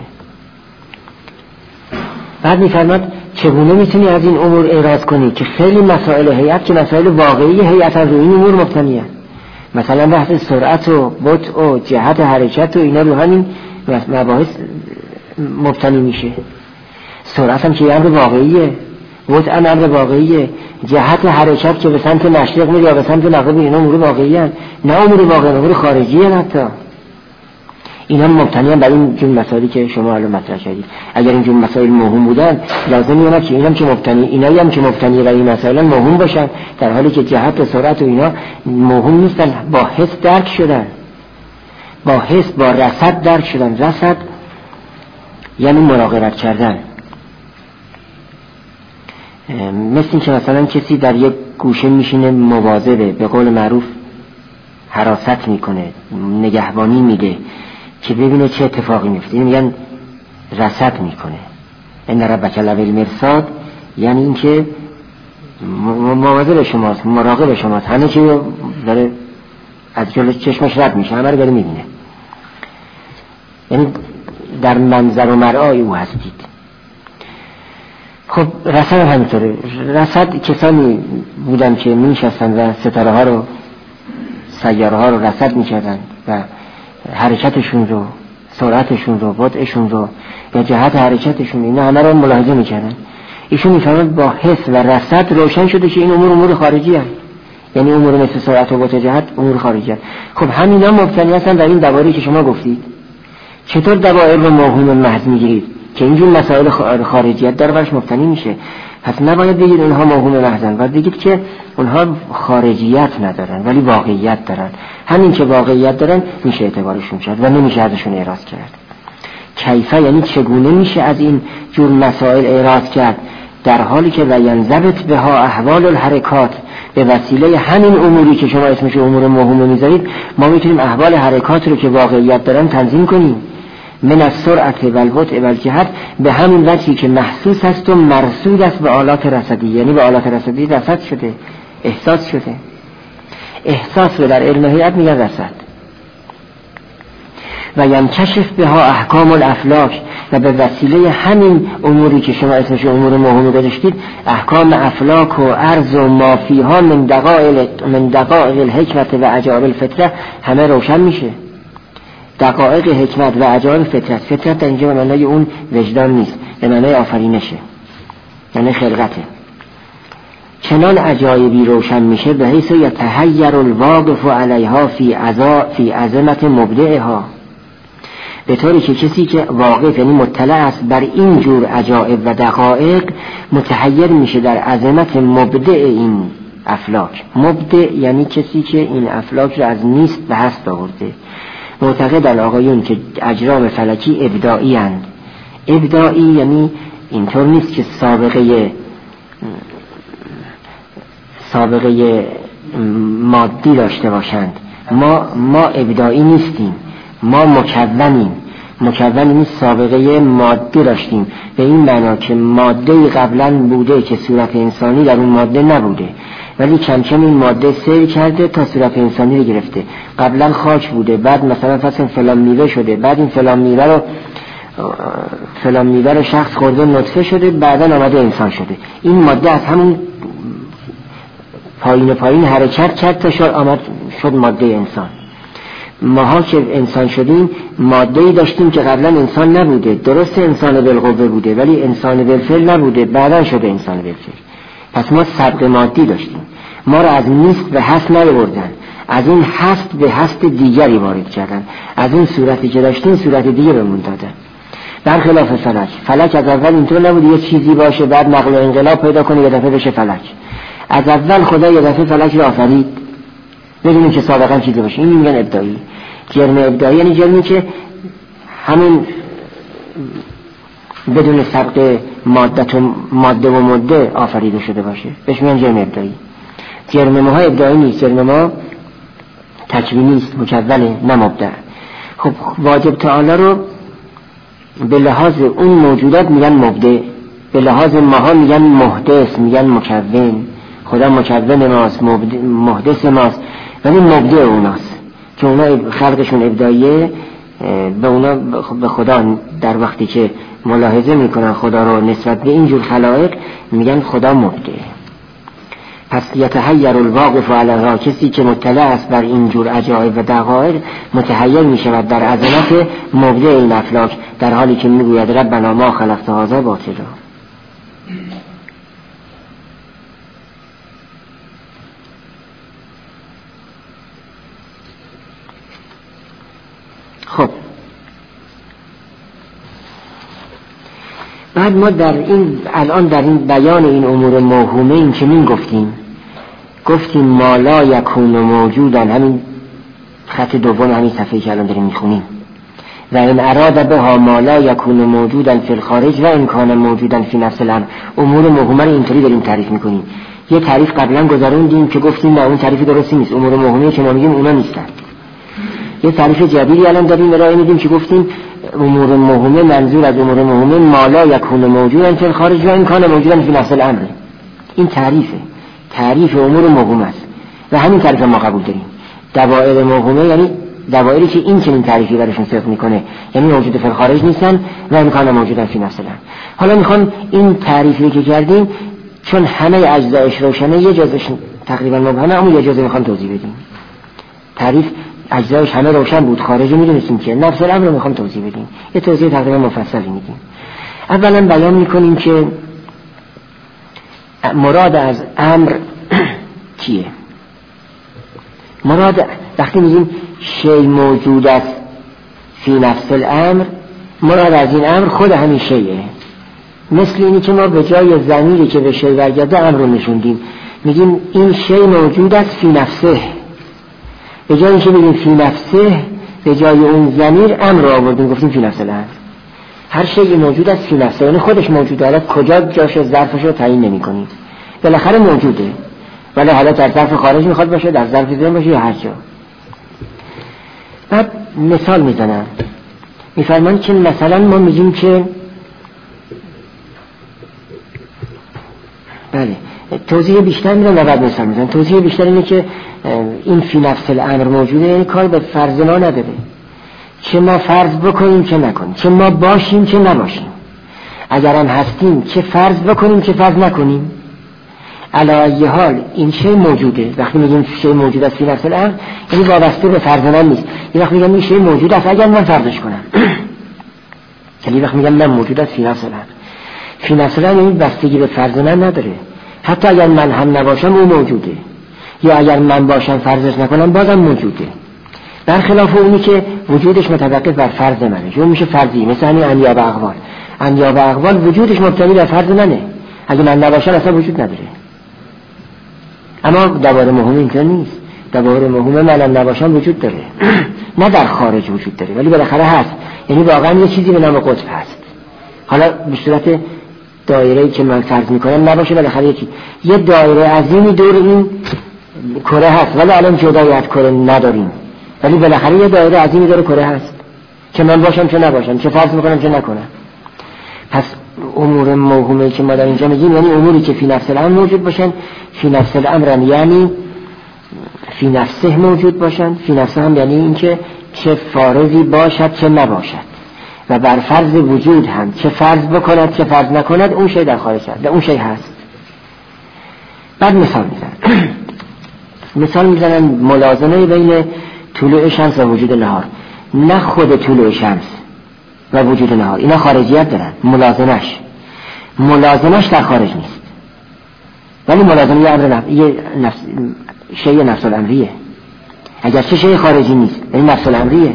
بعد میفرماد چگونه میتونی از این امور اعراض کنی که خیلی مسائل هیئت که مسائل واقعی هیئت از روی این امور مبتنیه. مثلا بحث سرعت و بطء و جهت حرکت و اینا رو همین مباحث مبتنی میشه. سرعت هم که امر واقعیه، بطء هم امر واقعیه، جهت حرکت که به سمت مشرق میره یا به سمت مغرب اینا امور واقعی هست، نه امور واقعی، امور خارجی هست. حتی اینا مبتنی هم بر این جون مسائلی که شما الان مطرح کردید. اگر این جون مسائل موهوم بودن لازم میاد که اینم که مبتنی، اینایی هم که مبتنی بر این مسائل موهوم باشن، در حالی که جهت و سرعت و اینا موهوم نیستن، با حس درک شدن، با حس با رصد درک شدن. رصد یعنی مراقبت کردن. مثل این که مثلا کسی در یک گوشه میشینه مواظبه، به قول معروف حراست میکنه، نگهبانی میده که ببینه چه اتفاقی میفته. این میگن رصد میکنه. ان ربک لبالمرصاد، یعنی این که مواظب شماست، مراقب شماست، همه چی داره از جلوی چشمش رد میشه، همه رو داره میبینه. یعنی در منظر و مرآی او هستید. خب رصد همینطوره. رصد کسانی بودن که میشستن و ستاره ها رو، سیاره ها رو رصد میکردن و حرکتشون رو، سرعتشون رو، بطئشون رو یا جهت حرکتشون، اینا همه رو ملاحظه میکردن. ایشون میفهمن با حس و رصد روشن شده که این امور امور خارجی هست، یعنی امور مثل سرعت و بطء جهت امور خارجی هست. خب همینا مبتنی هستن در این دواiri که شما گفتید. چطور دوایر رو موهوم محض میگیرید که اینجور مسائل خارجیت در برش مبتنی میشه؟ پس نباید بگید اونها موهوم محضن، باید بگید که اونها خارجیت ندارن ولی واقعیت دارن. همین که واقعیت دارن میشه اعتبارشون کرد و نمیشه ازشون اعراض کرد. کیفه یعنی چگونه میشه از این جور مسائل اعراض کرد، در حالی که وینضبط بها احوال الحرکات، به وسیله همین اموری که شما اسمش امور موهوم میذارید ما میتونیم احوال حرکات رو که واقعیت دارن تنظیم کنیم. من از سرعت و البطء و الجهت، به همین وجهی که محسوس است و مرصود است به آلات رصدی، یعنی به آلات رصدی رصد شده، احساس شده. احساس رو در علم هیئت میگن رصد. و ینکشف بها احکام الافلاک، و به وسیله همین اموری که شما اسمش امور موهوم گذاشتید احکام افلاک و ارض و مافیها من دقائق من دقائق الحکمت و عجائب الفطره همه روشن میشه. دقایق حکمت و عجائب فطرت، فطرت در اینجا به معنای اون وجدان نیست، به معنای آفرینشه، یعنی خلقته. چنان عجایبی روشن میشه به حیث یتحیر الواقف علیها فی عزا فی عظمت مبدعها، به طوری که کسی که واقف یعنی مطلع است بر این جور عجایب و دقایق متحیر میشه در عظمت مبدع این افلاک. مبدع یعنی کسی که این افلاک رو از نیست به هست آورده. معتقدن آقایون که اجرام فلکی ابداعی هستند. ابداعی یعنی اینطور نیست که سابقه سابقه مادی داشته باشند. ما ما ابداعی نیستیم، ما مکونیم. مکونی نیست سابقه مادی داشتیم، به این معنا که ماده قبلا بوده که صورت انسانی در اون ماده نبوده، ولی کم کم این ماده سیر کرده تا صورت انسانی رو گرفته. قبلا خاک بوده، بعد مثلا فصل فلان میوه شده، بعد این فلان میوه رو فلان میوه رو شخص خورده نطفه شده، بعدا آمده انسان شده. این ماده از همون پایین پایین حرکت کرد تا شد آمد شد ماده انسان. ماها که انسان شدیم ماده‌ای داشتیم که قبلا انسان نبوده. درست انسان بالقوه بوده ولی انسان بالفعل نبوده، بعدا شده انسان بالفعل. پس ما سبق مادی داشتیم، ما را از نیست به هست نیاوردن، از اون هست به هست دیگری وارد کردن، از اون صورتی که داشتیم صورت دیگه بهمون دادن. برخلاف فلک، فلک از اول اینطور نبود یه چیزی باشه بعد نقل و انقلاب پیدا کنه یه دفعه بشه فلک. از اول خدا یه دفعه فلک رو آفرید بدونیم که سابقا چیزی باشه. این میگن ابداعی. جرم ابداعی یعنی جرمی که همین بدون سبق ماده و ماده و ماده آفریده شده باشه، بهش میگن جرم ابداعی. جرم ما ابداعی نیست، جرم ما تکوینی است، مکونه، نه مبدع. خب واجب تعالی رو به لحاظ اون موجودات میگن مبدع، به لحاظ ماها میگن محدث، میگن مکون. خدا مکون ماست، محدث ماست، ولی مبدع اوناست که اونا خلقشون ابداعیه. به اونا به خدا در وقتی که ملاحظه میکنن خدا رو نسبت به اینجور خلائق میگن خدا مبدع. پس یتحیر الواقف علیها، کسی که مطلع است بر این جور عجایب و دقایق متحیر می شود در عظمت مبدع این افلاک، در حالی که می گوید ربنا ما خلقت هذا باطلا. خب بعد ما در این الان در این بیان این امور موهومه این که می گفتیم گفتیم ما لا یکون موجودا، همین خط دوم همین صفحه که الان داریم میخونیم، و این اراد بها ما لا یکون موجودا فی الخارج و امکان موجودا فی نفس الامر. امور موهومه رو اینطوری داریم تعریف میکنیم. یه تعریف قبلا گذروندیم که گفتیم نه اون تعریف درستی نیست، امور موهومه که ما میگیم اونا نیستن. یه تعریف جدیدی الان داریم ارائه میدیم که گفتیم امور موهومه منظور از امور موهومه ما لا یکون موجودا فی الخارج و امکان موجودا فی نفس الامر. این تعریفه، تعریف امور موهومه است و همین تعریف ما قبول داریم. دوائر موهومه یعنی دوائری که این چنین تعریفی براشون صدق میکنه، یعنی موجود فی الخارج نیستن و امکان موجودا فی نفس الامر. حالا میخوام این تعریفی که کردیم چون همه اجزایش روشنه، یه جزش تقریبا مبهمه، اما یه جزء میخوام توضیح بدیم. تعریف اجزایش همه روشن بود، خارجی میدونستیم که نفس الامر رو میخوام توضیح بدیم. یه توضیح تقریبا مفصلی میدیم. اولا بیان میکنیم که مراد از امر چیه. مراد وقتی میگیم شی موجود است فی نفس الامر، مراد از این امر خود همین شیه. مثل اینی که ما به جای ضمیری که به شی برگرده امر رو نشوندیم، میگیم این شی موجود است فی نفسه. به جای اینکه بگیم فی نفسه، به جای اون ضمیر امر رو آوردیم گفتیم فی نفس الامر. هر شی موجود است فی نفسه، یعنی خودش موجوده، حالا کجا جاش ظرفش رو تعیین نمی‌کنیم، بالاخره موجوده، ولی حالا در ظرف خارج میخواد باشه، در ظرف ذهن باشه یا هر جا. بعد مثال میزنم، میفرمان که مثلا ما میگیم که بله توضیح بیشتر میدم و بعد مثال میزنم. توضیح بیشتر اینه که این فی نفس الامر موجوده، یعنی کار به فرض ما نداره، چه ما فرض بکنیم چه نکنیم، چه ما باشیم چه نباشیم، اگر هم هستیم چه فرض بکنیم چه فرض نکنیم، علی ای حال این شی موجوده. وقتی میگیم شی موجود است فی نفس الامر یعنی وابسته به فرض من نیست. یه وقت میگم این شی موجود است اگر من فرضش کنم یعنی وقت میگم من موجود است فی نفس الامر، فی نفس الامر یعنی بستگی به فرض من نداره، حتی اگر من هم نباشم اون موجوده، یا اگر من باشم فرضش نکنم بازم موجوده، برخلاف اونی که وجودش متوقف بر فرض منه، چون میشه فرضی، مثل همین انیاب اقوال. انیاب اقوال وجودش مبتنی بر فرض منه، اگه من نباشم اصلا وجود نداره. اما دوائر موهومه اینطور نیست، دوائر موهومه من نباشم وجود داره نه در خارج وجود داره ولی بالاخره هست، یعنی واقعا یه چیزی به نام قطب هست، حالا به صورت دایره‌ای که من فرض میکنم نباشه، بالاخره یکی یه دایره عظیمی دور این کره هست ولی الان جدای از کره نداریم، ولی بالاخره یه دایره عظیمی دور کره هست که من باشم چه نباشم، چه فرض میکنم چه نکنم. پس امور موهومه که ما در اینجا میگیم یعنی اموری که فی نفس الامر موجود باشن، فی نفس الامر یعنی فی نفسه موجود باشن، فی نفسه هم یعنی اینکه چه فارضی باشد چه نباشد، و بر فرض وجود هم چه فرض بکند چه فرض نکند اون شی در خارج هست، اون شی هست. بعد مثال میزنن مثال میزنن ملازمه بین طلوع شمس و وجود نهار، نه خود طلوع شمس و وجود نهار، اینا خارجیت دارن، ملازمش ملازمش در خارج نیست، ولی ملازمه یه امر نفس، یه نفس شیء نفس الامریه، اگر چه شیء خارجی نیست یعنی نفس الامریه.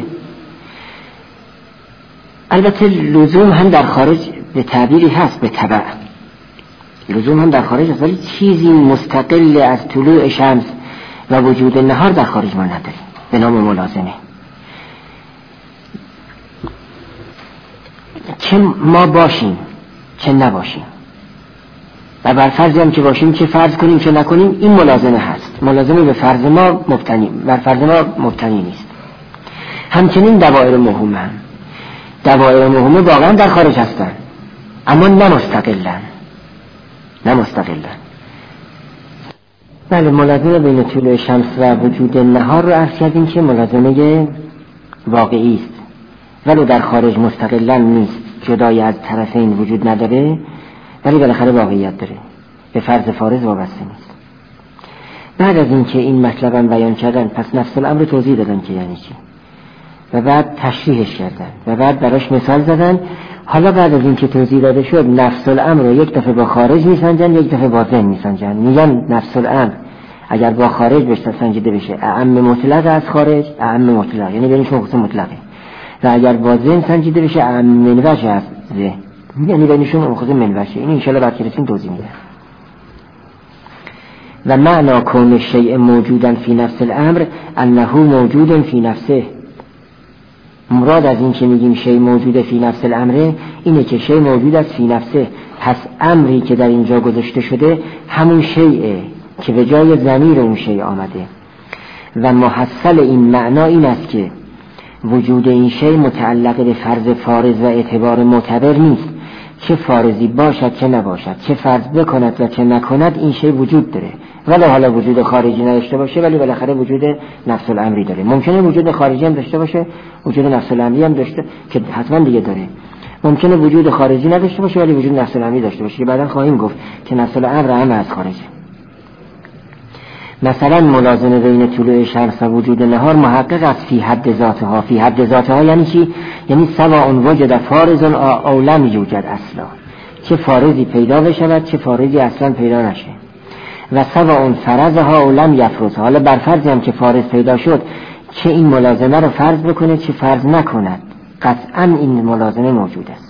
البته لزوم هم در خارج به تعبیری هست، به تبع لزوم هم در خارج هست، ولی چیزی مستقل از طلوع شمس و وجود نهار در خارج ما نداریم به نام ملازمه. چه ما باشیم چه نباشیم و بر فرضی هم که باشیم چه فرض کنیم چه نکنیم، این ملازمه هست، ملازمه به فرض ما مبتنی، بر فرض ما مبتنی نیست. همچنین دوائر موهومه هم دوائر موهومه واقعا در خارج هستن اما نه مستقلن نه مستقلن بله ملازمه بین طلوع شمس و وجود نهار رو عرض کردیم که ملازمه واقعی است ولی در خارج مستقلن نیست، جدای از طرفین وجود نداره ولی بالاخره واقعیت داره، به فرض فارض وابسته نیست. بعد از اینکه این مطلبم بیان کردن، پس نفس الامر توضیح دادن که یعنی چی و بعد تشریحش کردن و بعد براش مثال زدن. حالا بعد از اینکه توضیح داده شد نفس الامر رو یک دفعه با خارج میسنجن، یک دفعه با ذهن میسنجن. میگن نفس الامر اگر با خارج بشه سنجیده بشه اعم مطلق از خارج، اعم مطلق یعنی بینشون خصوص مطلقه، و اگر با ذهن سنجیده بشه اعم منوش از ذهن یعنی بینشون خصوص منوشه. این ان شاء الله بعد که رسیم توضیح میدن. و معنی کون الشیء موجودا فی نفس الامر انه موجود فی نفسه. مراد از این که میگیم شیء موجود فی نفس الامر اینه که شیء موجود است فی نفسه، پس امری که در اینجا گذاشته شده همون شیء که به جای ضمیر اون شیء آمده. و محصل این معنا این است که وجود این شیء متعلق به فرض فارض و اعتبار معتبر نیست، چه فارضی باشد چه نباشد، چه فرض بکند و چه نکند، این شیء وجود داره. ولی حالا وجود خارجی نداشته باشه ولی بالاخره وجود نفس الامری داره. ممکنه وجود خارجی هم داشته باشه، وجود نفس الامری هم داشته که حتما دیگه داره. ممکنه وجود خارجی نداشته باشه ولی وجود نفس الامری داشته باشه که بعدا خواهیم گفت که نفس الامر هم از خارجه. مثلا ملازمه بین طلوع شمس و وجود نهار محقق است فی حد ذاتها. فی حد ذاتها یعنی چی؟ یعنی سواء وجد فارض او لم یوجد اصلا، چه فارضی پیدا بشود چه فارضی اصلا پیدا نشه. و سواء فرضها او لم یفرضها، حالا بر فرضی هم که فارض پیدا شد چه این ملازمه رو فرض بکنه چه فرض نکند، قطعا این ملازمه موجود است.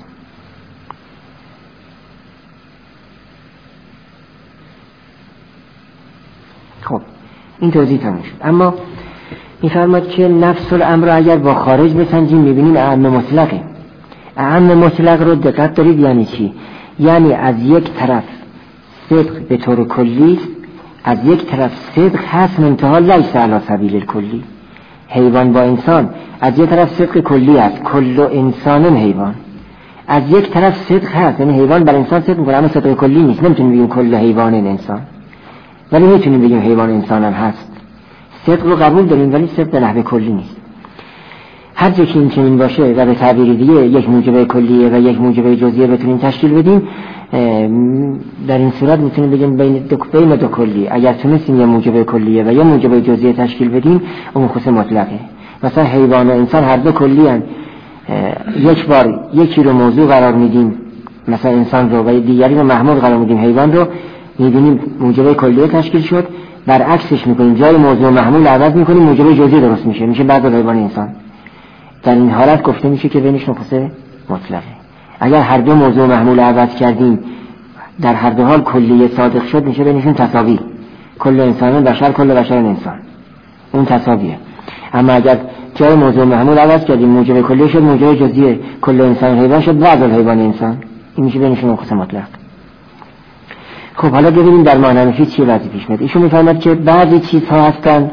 خب این توضیح تمام شد. اما می‌فرماید که نفس الامر اگر با خارج بسنجیم می‌بینیم اعم مطلقه. اعم مطلق رو دقت دارید یعنی چی؟ یعنی از یک طرف صدق به طور کلی، از یک طرف صدق هست منتها لیس علی سبیل الکلی. حیوان با انسان از یک طرف صدق کلی است، کل انسان حیوان. از یک طرف صدق هست یعنی حیوان بر انسان صدق می‌کنه اما صدق کلی نیست. نمی‌تونیم بگیم کل حیوان انسان، ولی میتونیم بگیم حیوان انسان هم هست. صدق رو قبول داریم ولی صدق به نحو کلی نیست. هر جا که این چنین باشه و به تعبیر دیگه یک موجب کلیه و یک موجب جزئیه بتونیم تشکیل بدیم، در این صورت میتونیم بگیم بین دو بین دو کلی اگر تونستیم یه موجب کلیه و یه موجب جزئیه تشکیل بدیم اون خصوص مطلقه. مثلا حیوان و انسان هر دو کلی هستند، یک بار یکی رو موضوع قرار میدیم مثلا انسان رو و دیگری رو محمول قرار میدیم حیوان رو، می‌بینیم موجب کلیه تشکیل شد. برعکسش میکنیم جای موضوع محمول عوض میکنیم موجب جزئی درست میشه، میشه بعد حیوان انسان. در این حالت گفته میشه که بینش نقصه مطلقه. اگر هر دو موضوع محمول عوض کردیم در هر دو حال کلیه صادق شد میشه بینشون تساوی، کل انسان بشر کل بشر انسان، اون تساویه. اما اگر جای موضوع محمول عوض کردیم موجب کلیه شد موجب جزئی، کل انسان حیوان شد بعد حیوان انسان، این میشه بینشون نقصه مطلق. خب حالا ببینیم در معنی چی وضعی پیش میاد. ایشون میفرماید که بعضی چیزها هستند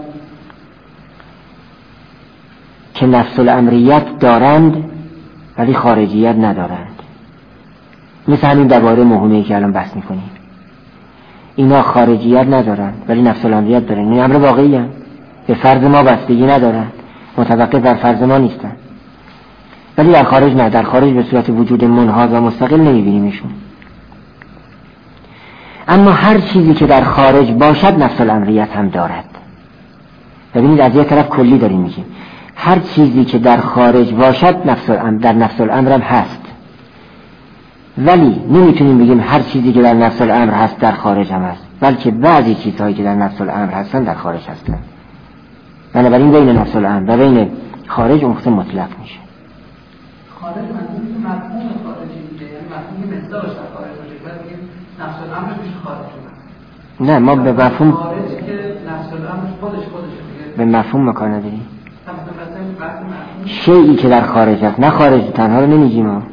که نفس الامریت دارند ولی خارجیت ندارند. مثل همین درباره موهومه‌ای که الان بحث میکنیم، اینا خارجیت ندارند ولی نفس الامریت دارند. این امر واقعی هست، به فرض ما بستگی ندارند، متوقف بر فرض ما نیستند. ولی در خارج نه، در خارج به صورت وجود منحاز و مستقل نمیبینیمشون. اما هر چیزی که در خارج باشد نفس الامریت هم دارد. ببینید از یک طرف کلی داریم میگیم هر چیزی که در خارج باشد نفس الامر در نفس الامر هم هست، ولی نمیتونیم بگیم هر چیزی که در نفس الامر هست در خارج هم هست، بلکه بعضی چیزهایی که در نفس الامر هستن در خارج هستن. بنابراین بین نفس الامر و بین خارج اون قسم مطلق میشه. خارج مفهوم مفهوم خارجی دیگه، یعنی مفهومی مثلا باشه خارج باشه، بعد نفس الامر میشه خارج. نه ما به مفهوم خارج که نفس الامر خودش خودشه به مفهوم مکان نداریم. شیئی که در خارج است، نه خارج تنها رو نمیگیم ما،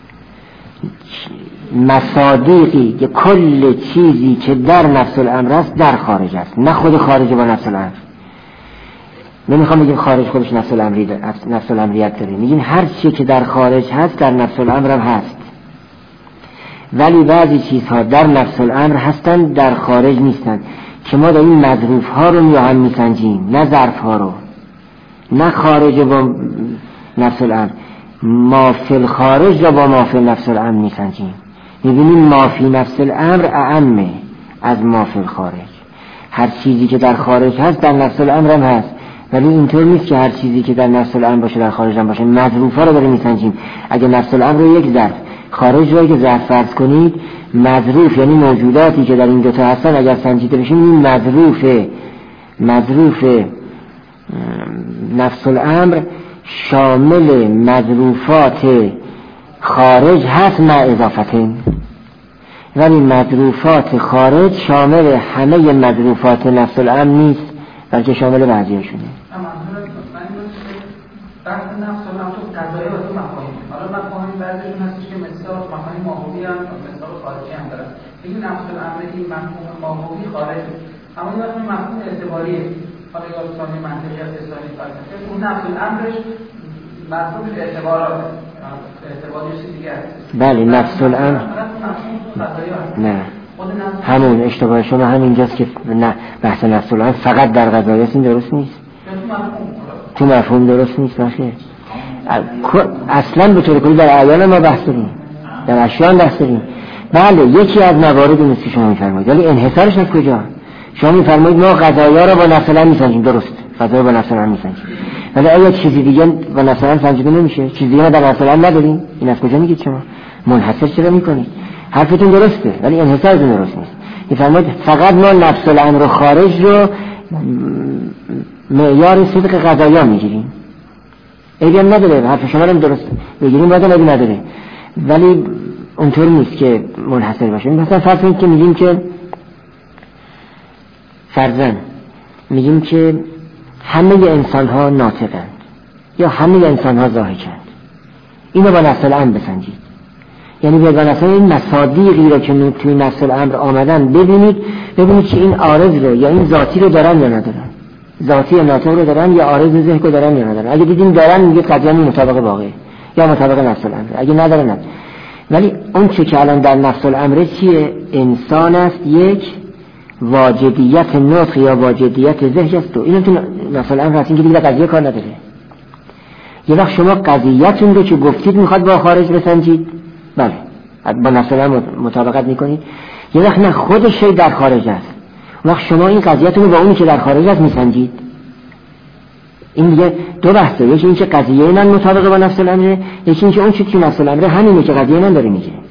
مصادیقی که کل چیزی که در نفس الامر است در خارج است، نه خود خارج با نفس الامر. نمیخوام بگیم خارج خودش نفس الامری نفس الامریت داره، میگیم هر چی که در خارج هست در نفس الامر هم هست، ولی بعضی چیزها در نفس الامر هستند در خارج نیستند که ما در این مظروف ها رو میان میسنجیم، نه ظرف ها رو، نه خارج با نفس الامر، ما فی الخارج را با ما فی نفس الامر میسنجیم. میبینیم ما فی نفس الامر اعمه از ما فی الخارج، هر چیزی که در خارج هست در نفس الامر هم هست، ولی اینطور نیست که هر چیزی که در نفس الامر باشه در خارج هم باشه. مظروفا رو داریم میسنجیم. اگه نفس الامر رو یک ظرف، خارج رو یک ظرف فرض کنید، مظروف یعنی موجوداتی که در این دو تا هستن اگر سنجیده بشیم این مظروف مظروف نفس الامر شامل مظروفات خارج هست مع اضافتین، ولی مظروفات خارج شامل همه مظروفات نفس الامر نیست، بلکه شامل بعضیاشونه. بحث نفس الامر تو قضایی و تو مفاهیم، حالا مفاهیم بعضیشون هستش که مثال مفاهیم ماهوی هم مثال خارجی هم دارن. این نفس الامر این مفهوم ماهوی خارجه، اما این وقتی مفهوم اعتباریه، حالا یا ثانی منطقی است ثانی فلسفی، اون نفس الامرش مفهوم اعتباراته، اعتباری چیز دیگه است. بله نفس الامر نه همون اشتباه شما همینجاست که نه بحث نفس الامر فقط در قضایی است، این درست نیست. تو مفهوم درست نیست باشه. اصلا به طور کلی در اعیان ما بحث داریم، در اشیاء بحث داریم. بله یکی از موارد نیست که شما میفرمایید، ولی انحصارش از کجا؟ شما میفرمایید ما قضایا رو با نفس الامر میسنجیم، درست قضایا رو با نفس الامر میسنجیم، ولی آیا چیزی دیگه با نفس الامر سنجیده نمیشه؟ چیزی دیگه ما در نفس الامر نداریم؟ این از کجا میگید شما؟ منحصر چرا میکنید؟ حرفتون درسته ولی انحصارتون درست نیست. میفرمایید فقط ما نفس الامر خارج رو معیار صدق قضایا میگیریم، عیبی هم نداره، حرف شما هم درست بگیریم بعد عیبی نداره، ولی اونطور نیست که منحصر باشه. مثلا فرض کنید که میگیم که فرضاً میگیم که همه انسان ها ناطقند یا همه انسان ها ضاحکند، اینو با نفس الامر بسنجید، یعنی به نفس این مصادیقی رو که توی نفس الامر آمدن ببینید، ببینید که این عارض رو یا این ذاتی رو دارن یا ندارن، ذاتی یا ناطق رو دارن یا عارض ذهن رو دارن یا ندارن. اگه دیدین دارن میگه قضیه مطابق واقع یا مطابق نفس الامر، اگه ندارن. ولی اون چه که الان در نفس الامر چیه؟ انسان است، یک واجدیت نطق یا واجدیت ذهن است، تو اینو تو نفس الامر هست، این که دیگه قضیه کار نداره. یه وقت شما قضیه‌تون رو که گفتید میخواد با خارج بسنجید، بله با نفس الامر مطابقت میکنید. یه وقت نه خود شی در خارج است، وقت شما این قضیه‌تون رو با اونی که در خارج است میسنجید. این دیگه دو بحثه، یکی این که قضیه من مطابق با نفس الامر، یکی این که اون چیزی که نفس الامر همینه که قضیه من داره میگه.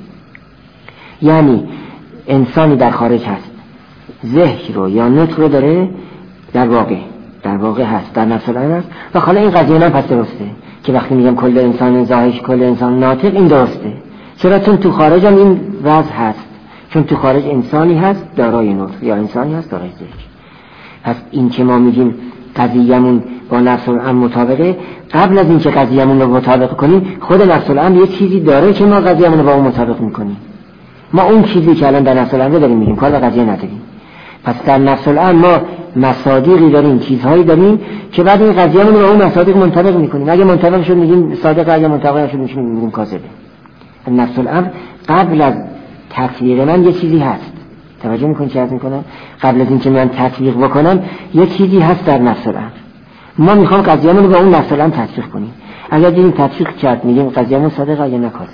یعنی انسانی در خارج هست، ذهن رو یا نطق رو داره در واقع در واقع هست، در نفس الامر است، و حالا این قضیه من پس درسته که وقتی میگم کل انسان ضاحک کل انسان ناطق، این درسته. چرا؟ چون تو خارج هم این وضع هست، چون تو خارج انسانی هست دارای نطق یا انسانی هست دارای ذهن. پس این که ما میگیم قضیه‌مون با نفس الامر مطابقه، قبل از این که قضیه‌مون رو مطابق کنیم خود نفس الامر یه چیزی داره که ما قضیه‌مون رو با اون مطابق میکنیم. ما اون چیزی که الان در نفس الامر داریم میگیم کار به قضیه نداریم. پس در نفس الامر ما مصادیقی داریم، چیزهایی داریم که بعد این قضیه‌مون رو با اون مصادیق منطبق میکنیم. اگه منطبق شد میگیم صادق، اگه منطبق نشد میگیم کاذبه. نفس الامر قبل از تطبیق من یه چیزی هست. توجه میکنید چه عرض میکنم؟ قبل از اینکه من تطبیق بکنم یه چیزی هست در نفس الامر، ما میخوام قضیه‌مون رو با اون نفس الامر تطبیق کنیم. اگر دیدیم تطبیق کرد میگیم قضیه‌مون صادقه یا نه کاذبه.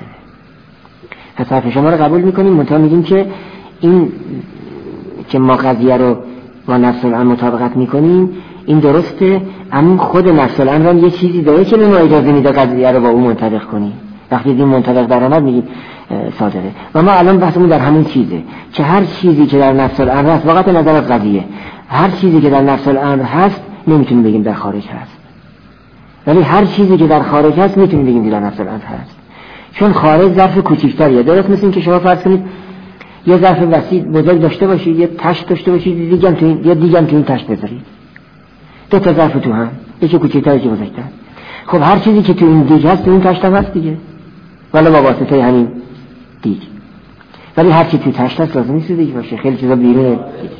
پس حرف شما رو قبول میکنیم، منتها میگیم که این که ما قضیه رو با نفس الامر مطابقت میکنیم این درسته، اما خود نفس الامر هم یه چیزی داره که به ما اجازه میده قضیه رو با اون منطبق کنیم. وقتی این منطبق در آمد میگیم صادقه. و ما الان بحثمون در همین چیزه که هر چیزی که در نفس الامر هست واقعا نظر از قضیه، هر چیزی که در نفس الامر هست نمیتونیم بگیم در خارج هست، ولی هر چیزی که در خارج هست میتونیم بگیم در نفس الامر هست، چون خارج ظرف کوچیک‌تریه. درست مثل این که شما فرض کنید یه ظرف وسیع بزرگ داشته باشید، یه تشت داشته باشید، دیگه هم تو این یا دیگه هم تو این تشت بذارید، دو تا ظرف تو هم، یکی کوچیک‌تر یکی بزرگتر. خب هر چیزی که تو این دیگ هست تو این تشت هم هست دیگه، ولی با واسطه همین دیگ. ولی هر چی تو تشت هست لازم نیست دیگه باشه، خیلی چیزا بیرونه.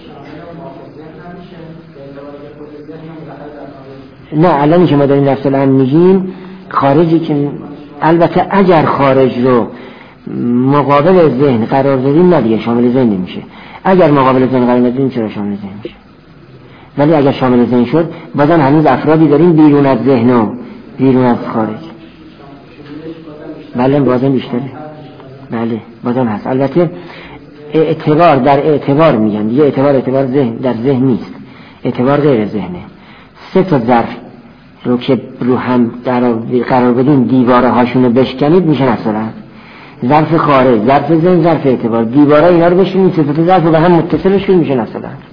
نه الان که ما داریم نفس الامر میگیم خارجی که البته اگر خارج رو مقابل ذهن قرار دادیم نه دیگه شامل ذهن نمیشه. اگر مقابل ذهن قرار ندادیم چرا شامل ذهن میشه؟ ولی اگر شامل ذهن شد بازم هنوز افرادی داریم بیرون از ذهن و بیرون از خارج. بله بازم بیشتره، بله بازم هست. البته اعتبار در اعتبار میگن دیگه، اعتبار اعتبار ذهن در ذهن نیست، اعتبار غیر ذهنه. سه تا ظرف رو که رو هم قرار بدین دیواره هاشونو بشکنید میشه نفس الامر. ظرف خارج، ظرف ذهن، ظرف اعتبار، دیواره اینا رو بشکنید سه تا ظرف رو به هم متصلش کنید میشه نفس الامر.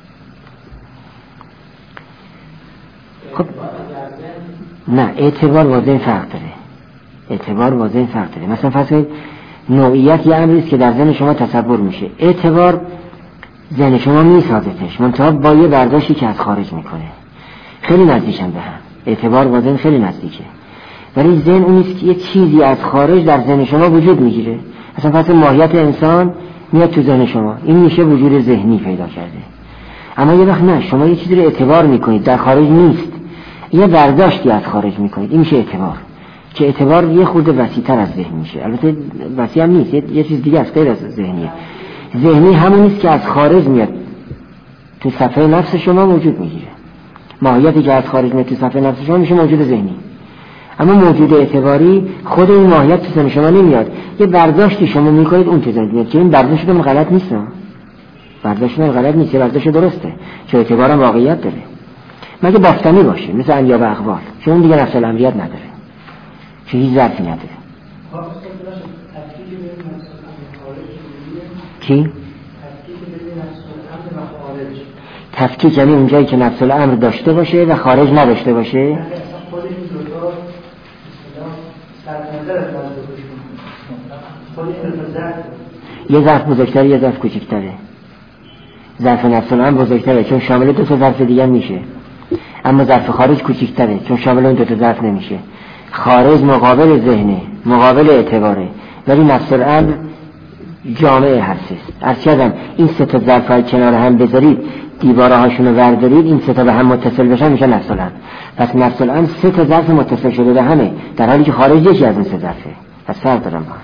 خب نه، اعتبار با ذهن فرق داره، اعتبار با ذهن فرق داره. مثلا فرض کنید نوعیت یه امری است که در ذهن شما تصور میشه، اعتبار ذهن شما میسازتش منتها با یه برداشتی که از خارج میکنه، خیلی نزدیکن به هم، اعتبار با ذهن خیلی نزدیکه. ولی ذهن اون نیست که یه چیزی از خارج در ذهن شما وجود میگیره. مثلا فرض ماهیت انسان میاد تو ذهن شما، این میشه وجود ذهنی پیدا کرده. اما یه وقت نه، شما یه چیزی رو اعتبار میکنید در خارج نیست، یه برداشتی از خارج میکنید، این میشه اعتبار، که اعتبار یه خورده وسیع‌تر از ذهن میشه. البته وسیع هم نیست، یه چیز دیگه است غیر از ذهنیه. ذهنی همون نیست که از خارج میاد تو صفحه نفس شما موجود میگیره. ماهیتی که از خارج میاد تو صفحه نفس شما میشه موجود ذهنی. اما موجود اعتباری خود این ماهیت تو ذهن شما نمیاد، یه برداشتی شما میکنید اون تو ذهن میاد، که این برداشت من غلط نیست، برداشت من غلط نیست، برداشت درسته، چون اعتبارم واقعیت داره، مگه بافتنی باشه مثل انیاب اقوال، چون اون دیگه نفس الامریت نداره، چون هیچ ظرفی نداره. کی؟ تفکیک یعنی اونجایی که نفس الامر داشته باشه و خارج نداشته باشه. یه ظرف بزرگتره یه ظرف کوچکتره. ظرف نفس الامر بزرگتره چون شامل دو تا ظرف دیگه میشه، اما ظرف خارج کوچکتره چون شامل اون دو تا ظرف نمیشه. خارج مقابل ذهنه، مقابل اعتباره، ولی نفس الامر جامعه هستید. ارچیدم این سه تا ظرف های کنار هم بذارید، دیواره هاشون رو بردارید، این سه تا به هم متصل بشن میشه نفس الامر. پس نفس الامر سه تا ظرف متصل شده به همه، در حالی که خارج یکی از این سه ظرفه. پس فرق دارن با هم.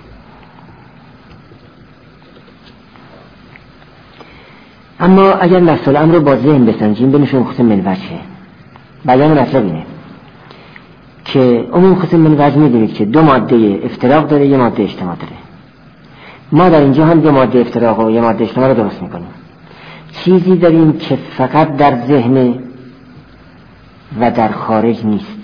اما اگر نفس الامر رو با ذهن بسنجیم بینشون خصوص من وجهه. بیان مطلب اینه که عموم خصوص من وجه میدونید که دو ماده افتراق داره، یه ماده اجتماع داره. ما در اینجا هم دو ماده افتراق و یه ماده اجتماع رو درست میکنیم. چیزی داریم که فقط در ذهن و در خارج نیست،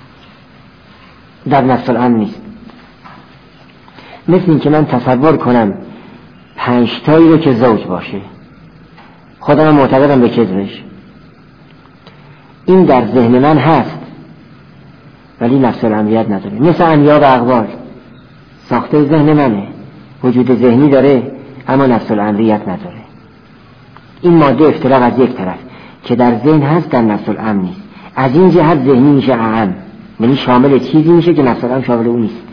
در نفس الامر نیست. مثل این که من تصور کنم پنج تایی رو که زوج باشه، خودم معتقدم به کذبش، این در ذهن من هست ولی نفس الامریت نداره. مثل انیاب اقوال ساخته ذهن منه، وجود ذهنی داره اما نفس الامریت نداره. این ماده افتراق از یک طرف که در ذهن هست در نفس الامر نیست. از این جهت ذهنی میشه اعم، یعنی شامل چیزی میشه که نفس الامر شامل اون نیست.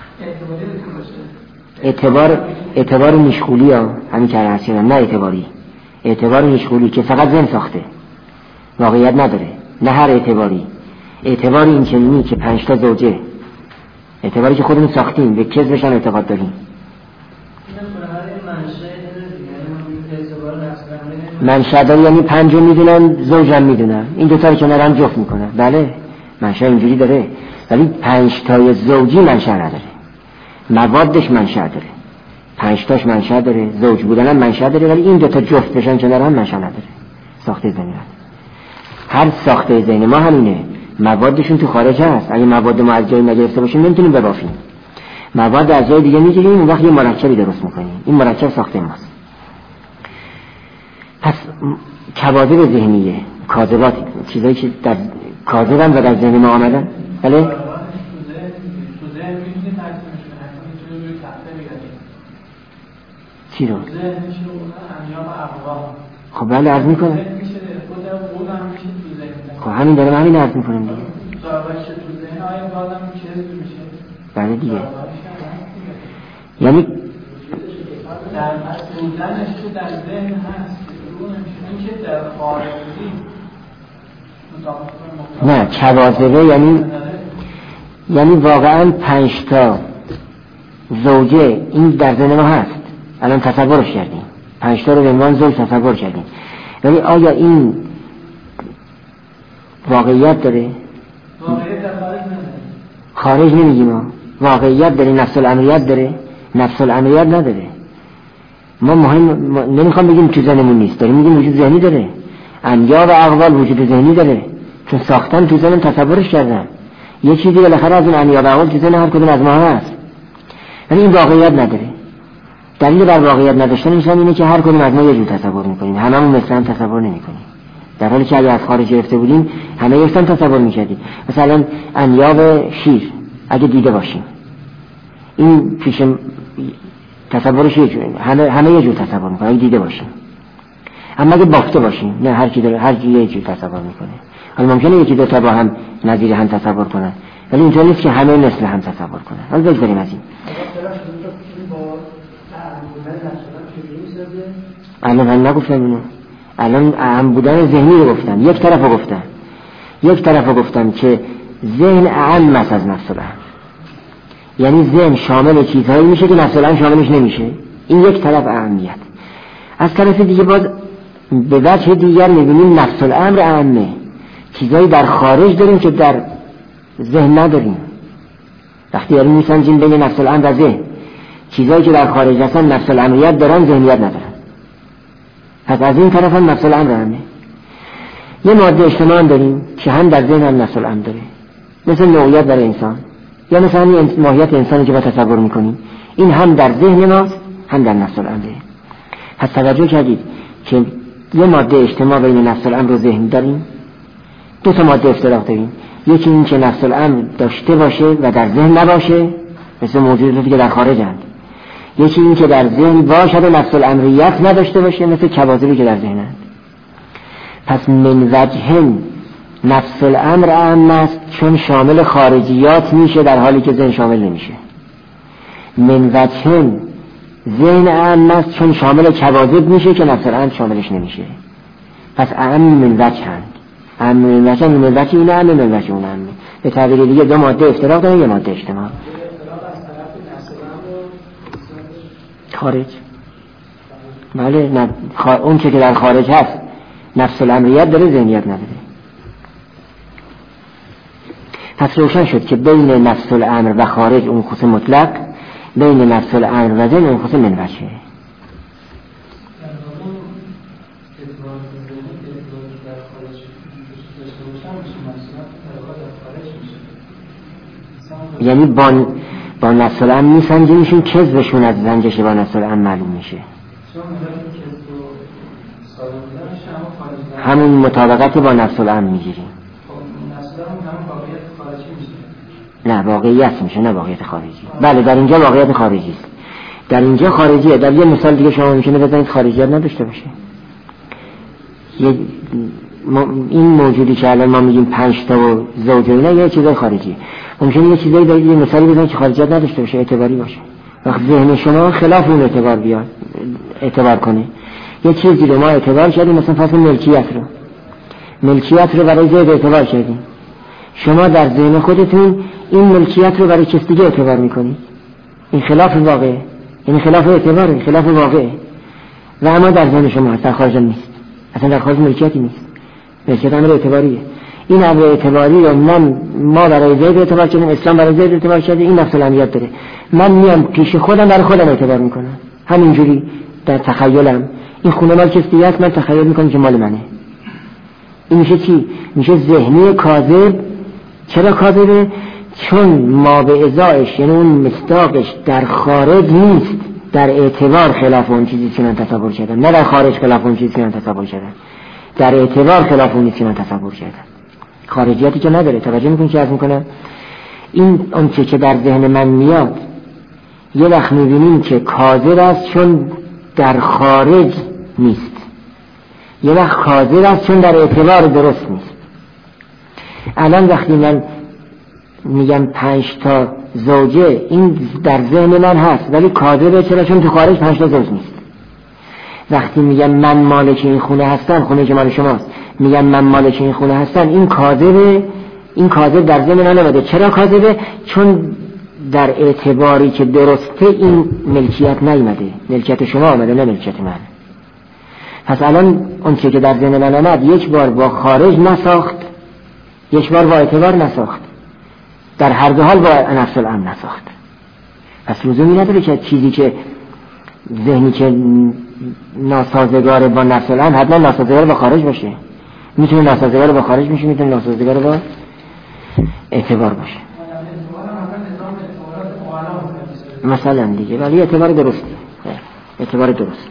اعتبار اعتبار مشغولی ها همین که هست، نه اعتباری، اعتبار مشغولی که فقط ذهن ساخته، واقعیت نداره. نه هر اعتباری، اعتباری این چنینی که پنج تا زوجه، اعتباری که خودمون ساختیم، به کذبشان اعتقاد داریم. منشأ داره، یعنی پنجو میدونن زوجم میدونن، این دوتا رو کنار هم جفت میکنن. بله منشأ اینجوری داره، ولی پنج تای زوجی منشأ نداره، موادش منشأ داره، پنج تاش منشأ داره، زوج بودن هم منشأ داره، ولی این دوتا جفت بشن کنار هم منشأ نداره. ساخته ذهنی هر ساخته ذهن ما همینه، موادشون تو خارج هست. اگه مواد ما از جایی نگرفته باشیم نمیتونیم ببافیم، مواد از جای دیگه میگیریم، اون وقت یه مرکبی درست میکنیم، این مرکب ساخته ماست. پس کواذب ذهنیه، کاذبات، چیزایی که در کاذبن و در ذهن ما آمدن. بله چی رو؟ خب بله عرض میکنم، خب همین دارم همین عرض میکنم دیگه. بله دیگه، یعنی در بودنش تو در ذهن هست، این که در خارجی نه کواذبه، یعنی یعنی واقعا پنج تا زوجه این در ذهن ما هست، الان تصورش کردیم، پنج تا رو به عنوان زوج تصور کردیم، ولی آیا این واقعیت داره؟ واقعیت در خارج نداره. خارج نمیگیم، واقعیت داره، نفس الامریت داره، نفس الامریت نداره. ما مهم ما نمیخوام بگیم تو ذهنمون نیست، داریم میگیم وجود ذهنی داره. انیا و اقوال وجود ذهنی داره، چون ساختن تو ذهن تصورش کردن. یه چیزی بالاخره از اون انیا و اقوال تو ذهن هر کدوم از ما هست، ولی این واقعیت نداره. دلیل بر واقعیت نداشتن انسان اینه که هر کدوم از ما یه جور تصور میکنیم، هممون مثل هم تصور نمیکنیم، در حالی که اگه از خارج گرفته بودیم همه یکسان تصور میکردیم. مثلا انیا و شیر اگه دیده باشیم، این پیش تصورش یه جوره، همه همه یه جور تصور میکنن اگه دیده باشیم. اما اگه بافته باشیم نه، هر کی داره هر کی یه جور تصور میکنه. حالا ممکنه یکی دو تا با هم نظیر هم تصور کنن، ولی اینطور نیست که همه مثل هم تصور کنن. حالا بگذاریم از این. الان هم نگفتم اینو، الان اهم بودن ذهنی رو گفتم، یک طرف رو گفتم یک طرف رو گفتم که ذهن اهم است از نفس الامر، یعنی ذهن شامل چیزهایی میشه که نفس الامر شاملش نمیشه. این یک طرف اهمیت. از طرف دیگه باز به وجه دیگر میبینیم نفس الامر اهمه، چیزهایی در خارج داریم که در ذهن نداریم. وقتی داریم میسنجیم بین نفس الامر و ذهن، چیزهایی که در خارج هستن نفس الامریت دارن، ذهنیت ندارن. پس از این طرف هم نفس الامر همه. یه ماده اجتماع داریم که هم در ذهن هم نفس الامر داره، مثل نوعیت برای انسان، یا مثلا این ماهیت انسانی که با تصور میکنیم، این هم در ذهن ماست هم در نفس الامره. پس توجه کردید که یه ماده اجتماع بین نفس الامر و ذهن داریم، دو تا ماده افتراق داریم، یکی این که نفس الامر داشته باشه و در ذهن نباشه، مثل موجوداتی که در خارجند، یکی این که در ذهن باشد و نفس الامریت نداشته باشه، مثل کواذبی که در ذهنند. پس من وجهن نفس الامر اهم است چون شامل خارجیات میشه در حالی که ذهن شامل نمیشه. من وجهن ذهن اهم است چون شامل کواذب میشه که نفس الامر شاملش نمیشه. پس اهم من وجهن، اهم من وجهن، من وجه این اهم، من وجه اون اهم. به تعبیر دیگه دو ماده افتراق دارن، یه ماده اجتماع. خارج بله، نه خا... اون چه که در خارج هست نفس الامریت داره، ذهنیت نداره. پس روشن شد که بین نفس الامر و خارج اون خصوص مطلق، بین نفس الامر و ذهن اون خصوص من وجهه. یعنی با با نفس الامر میسنجیمشون، کذبشون از زنجش با نفس الامر معلوم میشه. همون مطابقت با نفس الامر میگیریم. نه واقعیت میشه، نه واقعیت خارجی. بله در اینجا واقعیت خارجی است، در اینجا خارجیه. در یه مثال دیگه شما ممکنه بزنید خارجیت نداشته باشه. یه این موجودی که الان ما میگیم پنج تا و زوج اینا یه چیزای خارجیه، ممکنه یه چیزایی در یه مثالی بزنید که خارجیت نداشته باشه، اعتباری باشه. وقت ذهن شما خلاف اون اعتبار بیاد، اعتبار کنه. یه چیزی رو ما اعتبار کردیم، مثلا فرض ملکیت رو ملکیت رو برای زید اعتبار کردیم، شما در ذهن خودتون این ملکیت رو برای کسی دیگه اعتبار میکنید. این خلاف واقعه، این خلاف اعتباره، خلاف واقعه. و اما در ذهن شما در خارج نیست، اصلا در خارج ملکیتی نیست، ملکیت امر اعتباریه. این امر اعتباری رو من ما برای زید اعتبار کردیم، اسلام برای زید اعتبار کرده، این نفس الامریت داره. من میام پیش خودم برای خودم اعتبار میکنم، همینجوری در تخیلم این خونه مال کسی دیگه است، من تخیل میکنم که مال منه. این میشه چی؟ میشه ذهنی کاذب. چرا کاذبه؟ چون ما به ازایش، یعنی اون مصداقش در خارج نیست، در اعتبار خلاف اون چیزی که من تصور کردم، نه در خارج خلاف اون چیزی که من تصور کردم، در اعتبار خلاف اون چیزی که من تصور کردم. خارجیتی که نداره. توجه میکنید که عرض میکنم این اون چیزی که در ذهن من میاد یه وقت میبینیم که کاذب است چون در خارج نیست، یه وقت کاذب است چون در اعتبار درست نیست. الان وقتی من میگم پنج تا زوجه، این در ذهن من هست ولی کاذبه، چرا؟ چون تو خارج پنج تا زوج نیست. وقتی میگم من مالک این خونه هستم، خونه که مال شماست، میگم من مالک این خونه هستم، این کاذبه، این کاذب در ذهن من نمیده. چرا کاذبه؟ چون در اعتباری که درسته این ملکیت نیامده، ملکیت شما آمده نه ملکیت من. پس الان اون چیزی که در ذهن من آمد یک بار با خارج نساخت، یک بار با اعتبار نساخت، در هر دو حال با نفس الامر نساخت. پس لزومی نداره که چیزی که ذهنی که ناسازگار با نفس الامر حتما ناسازگار با خارج باشه. میتونه ناسازگار با خارج میشه، میتونه ناسازگار با اعتبار باشه مثلا دیگه، ولی اعتبار درست اعتبار درست.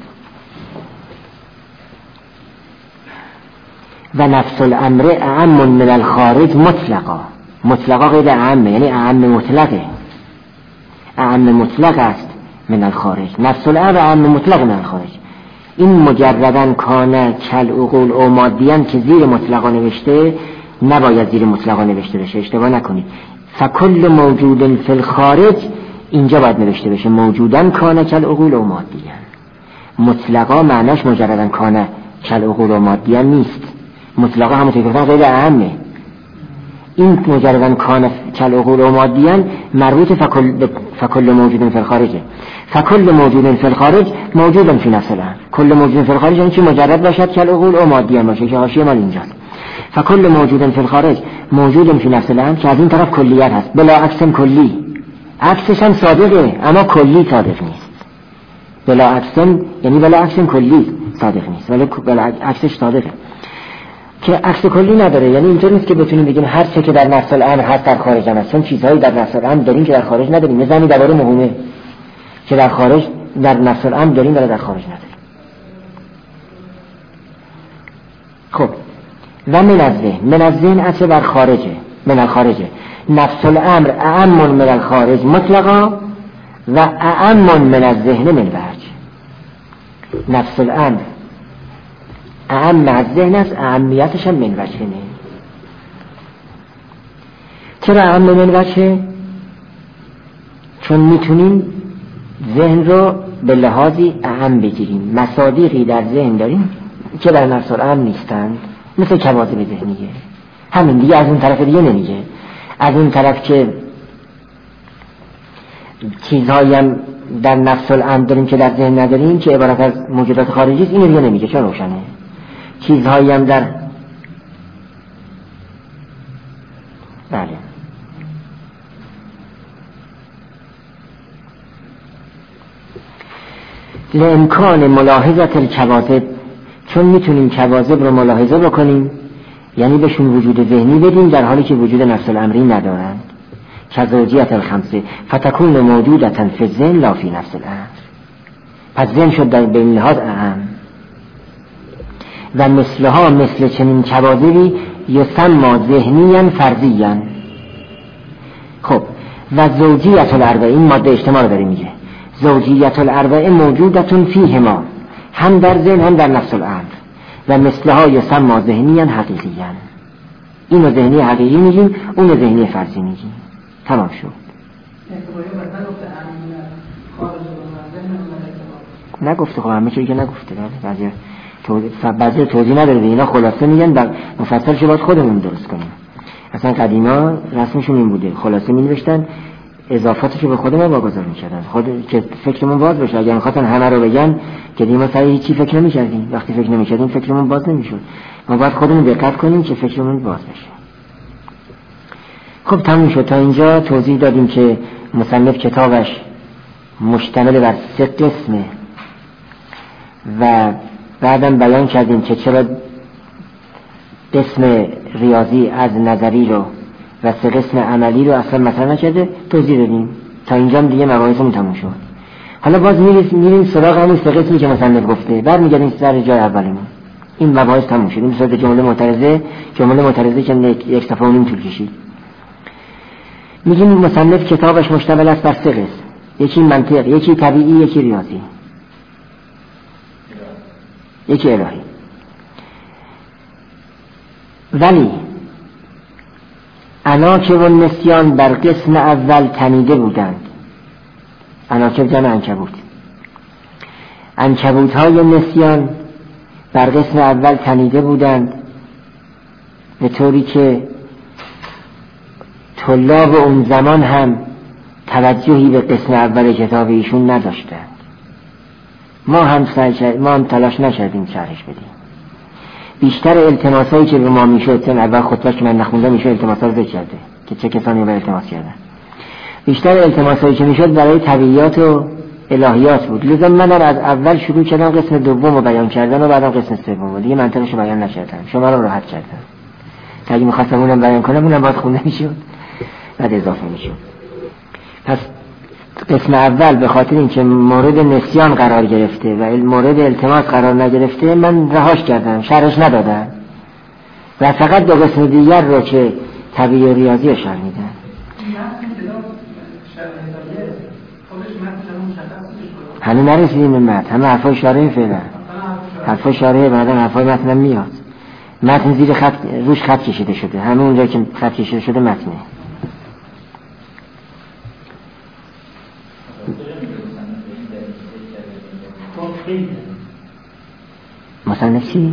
و نفس الامر اعم من الخارج مطلقا. مطلقا غیر اعم، یعنی اعم مطلقه، اعم مطلق است من الخارج. نفس الامر اعم مطلق من الخارج. این مجردن کانه کل عقول او مادیان که زیر مطلقا نوشته نباید زیر مطلقا نوشته بشه، اشتباه نکنید. فکل موجود فی الخارج اینجا باید نوشته بشه موجودن کانه کل عقول او مادیان. مطلقا معناش مجردن کانه کل عقول او مادیان نیست. مطلقا همونطور که گفتم غیر اعمه. این مجردن کانه کل عقول او مادیان مربوط فکل فکل موجود فی الخارجه. فکل موجود فی الخارج موجود فی نفس الامر. کل موجود فی الخارج یعنی چی؟ مجرد باشد کل عقول او مادیان باشه که حاشیه مال اینجاست. فکل موجود فی الخارج موجود فی نفس الامر که از این طرف کلیت هست بلا عکس کلی. عکسش هم صادقه اما کلی صادق نیست. بلا عکس یعنی بلا عکس کلی صادق نیست ولی بلا عکسش صادقه که عکس کلی نداره. یعنی اینطور نیست که بتونیم بگیم هر چه که در نفس الامر هست در خارج هم هست، چون چیزهایی در نفس الامر داریم که در خارج نداریم. مثلا درباره مهمه که در خارج در نفس الامر داریم ولی در خارج نداریم. خب و من از ذهن، من از ذهن اصل بر خارجه، من الخارجه. نفس الامر اعم من الخارج مطلقا و اعم من الذهن من وجه. نفس الامر اعم از ذهن است، اعمیتش هم من وجه نه. چرا اعم من وجه؟ چون میتونیم ذهن رو به لحاظی اعم بگیریم. مصادیقی در ذهن داریم که در نفس الامر نیستند، مثل کواذب ذهنیه. همین دیگه، از اون طرف دیگه نمیگه. از اون طرف که چیزهایی هم در نفس الامر داریم که در ذهن نداریم که عبارت از موجودات خارجی است، اینو دیگه نمیگه چون روشنه. چیزهایی هم در بله لامکان ملاحظت الکواذب، چون میتونیم کواذب رو ملاحظه بکنیم، یعنی بهشون وجود ذهنی بدیم در حالی که وجود نفس الامری ندارند. کزوجیت الخمسه فتکون موجودتا فی الذهن لا فی نفس الامر. پس ذهن شد در بین لحاظ اهم. و مثلها مثل چنین کواذبی یسمى ذهنیاً فرضیاً. خب و زوجیت الاربعه، این ماده اجتماع رو داره میگه. زوجیت الاربعه موجودتون فیهما، هم در ذهن هم در نفس الامر. و مثلها یسمى ذهنیاً حقیقیاً. اینو ذهنی حقیقی میگیم، اونو ذهنی فرضی میگیم. تمام شد. نگفته خب همه چیزی که نگفته. بعضی توضیح بعضی توضیح نداره، اینا خلاصه میگن بعد مفصلش باید خودمون درست کنیم. اصلا قدیما رسمشون این بوده، خلاصه می‌نوشتن اضافاتشو به خودمون واگذار می‌کردن، خود که فکرمون باز بشه. اگه می‌خواستن همه رو بگن که دیگه ما هیچ چی فکر نمی‌کردیم. وقتی فکر نمی‌کردیم فکرمون باز نمی‌شد. ما باید خودمون دقت کنیم که فکرمون باز بشه. خب تموم شد. تا اینجا توضیح دادیم که مصنف کتابش مشتمل بر سه قسمه و بعدم بیان کردیم که چرا قسم ریاضی از نظری رو و سه قسم عملی رو اصلا مطرح نکرده، توضیح دادیم. تا اینجا دیگه مباحثمون تموم شد. حالا باز میریم میریم سراغ همون سه قسمی که مصنف گفته، بعد میگردیم سر جای اولمون. این مباحث تموم شد. این صورت جمله معترضه، جمله معترضه که یک صفحه و نیم طول کشید. میگیم مصنف کتابش مشتمل است بر سه قسم، یکی منطق، یکی طبیعی، یکی ریاضی، یکی الهی. ولی عناکب و نسیان بر قسم اول تنیده بودند. عناکب جمع عنکبوت. عنکبوت های نسیان بر قسم اول تنیده بودند به طوری که طلاب اون زمان هم توجهی به قسم اول کتاب ایشون نداشتند. ما هم سعی ما هم تلاش نکردیم شرحش بدیم. بیشتر التماسایی که به ما میشد، چون اول خطبه‌اش که من نخوندم میشد التماسا رو ذکر کرده که چه کسانی به التماس کردن. بیشتر التماسایی که میشد برای طبیعیات و الهیات بود. لذا من از اول شروع کردم قسم دوم رو بیان کردن و بعدم قسم سوم. دیگه منطقش رو بیان نکردم، شما رو راحت کردم. تا اگه می‌خواستم اونم بیان کنم اونم باید خونده میشد، بعد اضافه میشد. پس قسم اول به خاطر اینکه مورد نسیان قرار گرفته و مورد التماس قرار نگرفته من رهاش کردم، شرحش ندادم و فقط دو قسم دیگر رو که طبیعی و ریاضی اشاره میدن. هنوز نرسیدیم به متن، همه حرفای شارحه فعلا، حرفای شارحه، بعدا حرفای متن میاد. متن زیر خط روش خط کشیده شده، همه اونجا که خط کشیده شده متنه. مصنف چی؟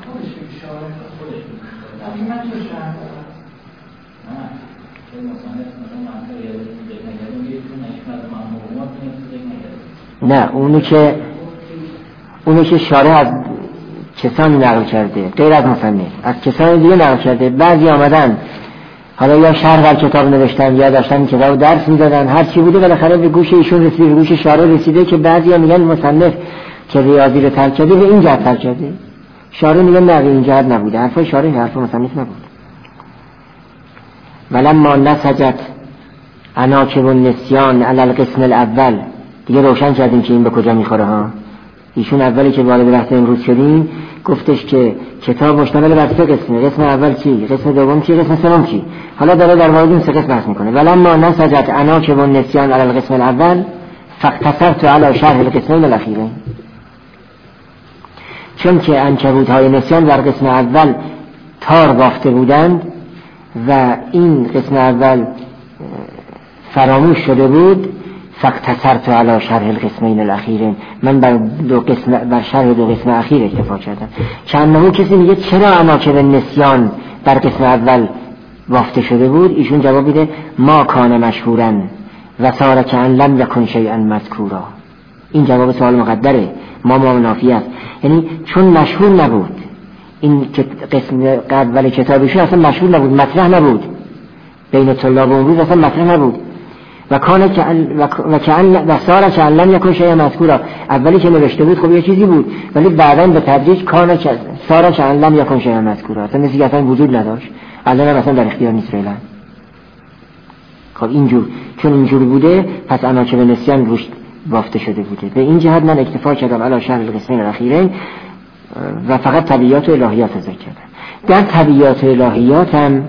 نه اونو که اونو که شارح از کسانی نقل کرده غیر از مصنف، از کسانی دیگه نقل کرده. بعضی آمدن حالا یا شرح بر کتاب نوشتن یا داشتن کتاب درس میدادن، هر چی بوده بالاخره به گوش ایشون رسیده، به گوش شارح رسیده که بعضیا میگن مصنف که ریاضی رو ترک کرده به این جهت ترک کرده، شارح میگن نه این جهت نبوده. حرفای شارح حرف مصنف نبود. ولما نسجت عناکب النسیان علی القسم الاول، دیگه روشن کردیم که این به کجا میخوره ها. ایشون اولی که وارد بحث امروز شدیم گفتش که کتاب مشتمل بر سه قسمه، قسم اول چی، قسم دوم چی، قسم سوم چی. حالا داره در مورد این سه قسم بحث میکنه. ولما نسجت عناکب النسیان علی القسم الاول فاقتصرت علی شرح القسمین الاخیرین، چون که عنکبوت‌های نسیان در قسم اول تار بافته بودند و این قسم اول فراموش شده بود، فاقتصرت علی شرح القسمین الاخیرین، من بر دو قسم بر شرح دو قسم اخیر اکتفا کردم. چندمو کسی میگه چرا عناکب نسیان در قسم اول بافته شده بود؟ ایشون جواب میده ما کان مشهورا و صار کأن لم یکن شیئا مذکورا. این جواب سوال مقدره، ما ما منافی است. یعنی چون مشهور نبود، این قسم اول کتابشون اصلا مشهور نبود، مطرح نبود بین طلاب اون روز، اصلا مطرح نبود. و کان که و کأن و صار کأن لم یکن شیئا مذکورا، اولی که نوشته بود خب یه چیزی بود، ولی بعداً به تدریج کان که صار کأن لم یکن شیئا مذکورا، اصلا مثل اصلا وجود نداشت، الان اصلا در اختیار نیست فعلا. خب اینجور چون اینجور بوده پس عناکب نسیان روش بافته شده بوده. به این جهت من اکتفا کردم علی شرح القسمین الاخیرین و فقط طبیعیات و الهیات ذکر کردم. در طبیعیات و الهیات هم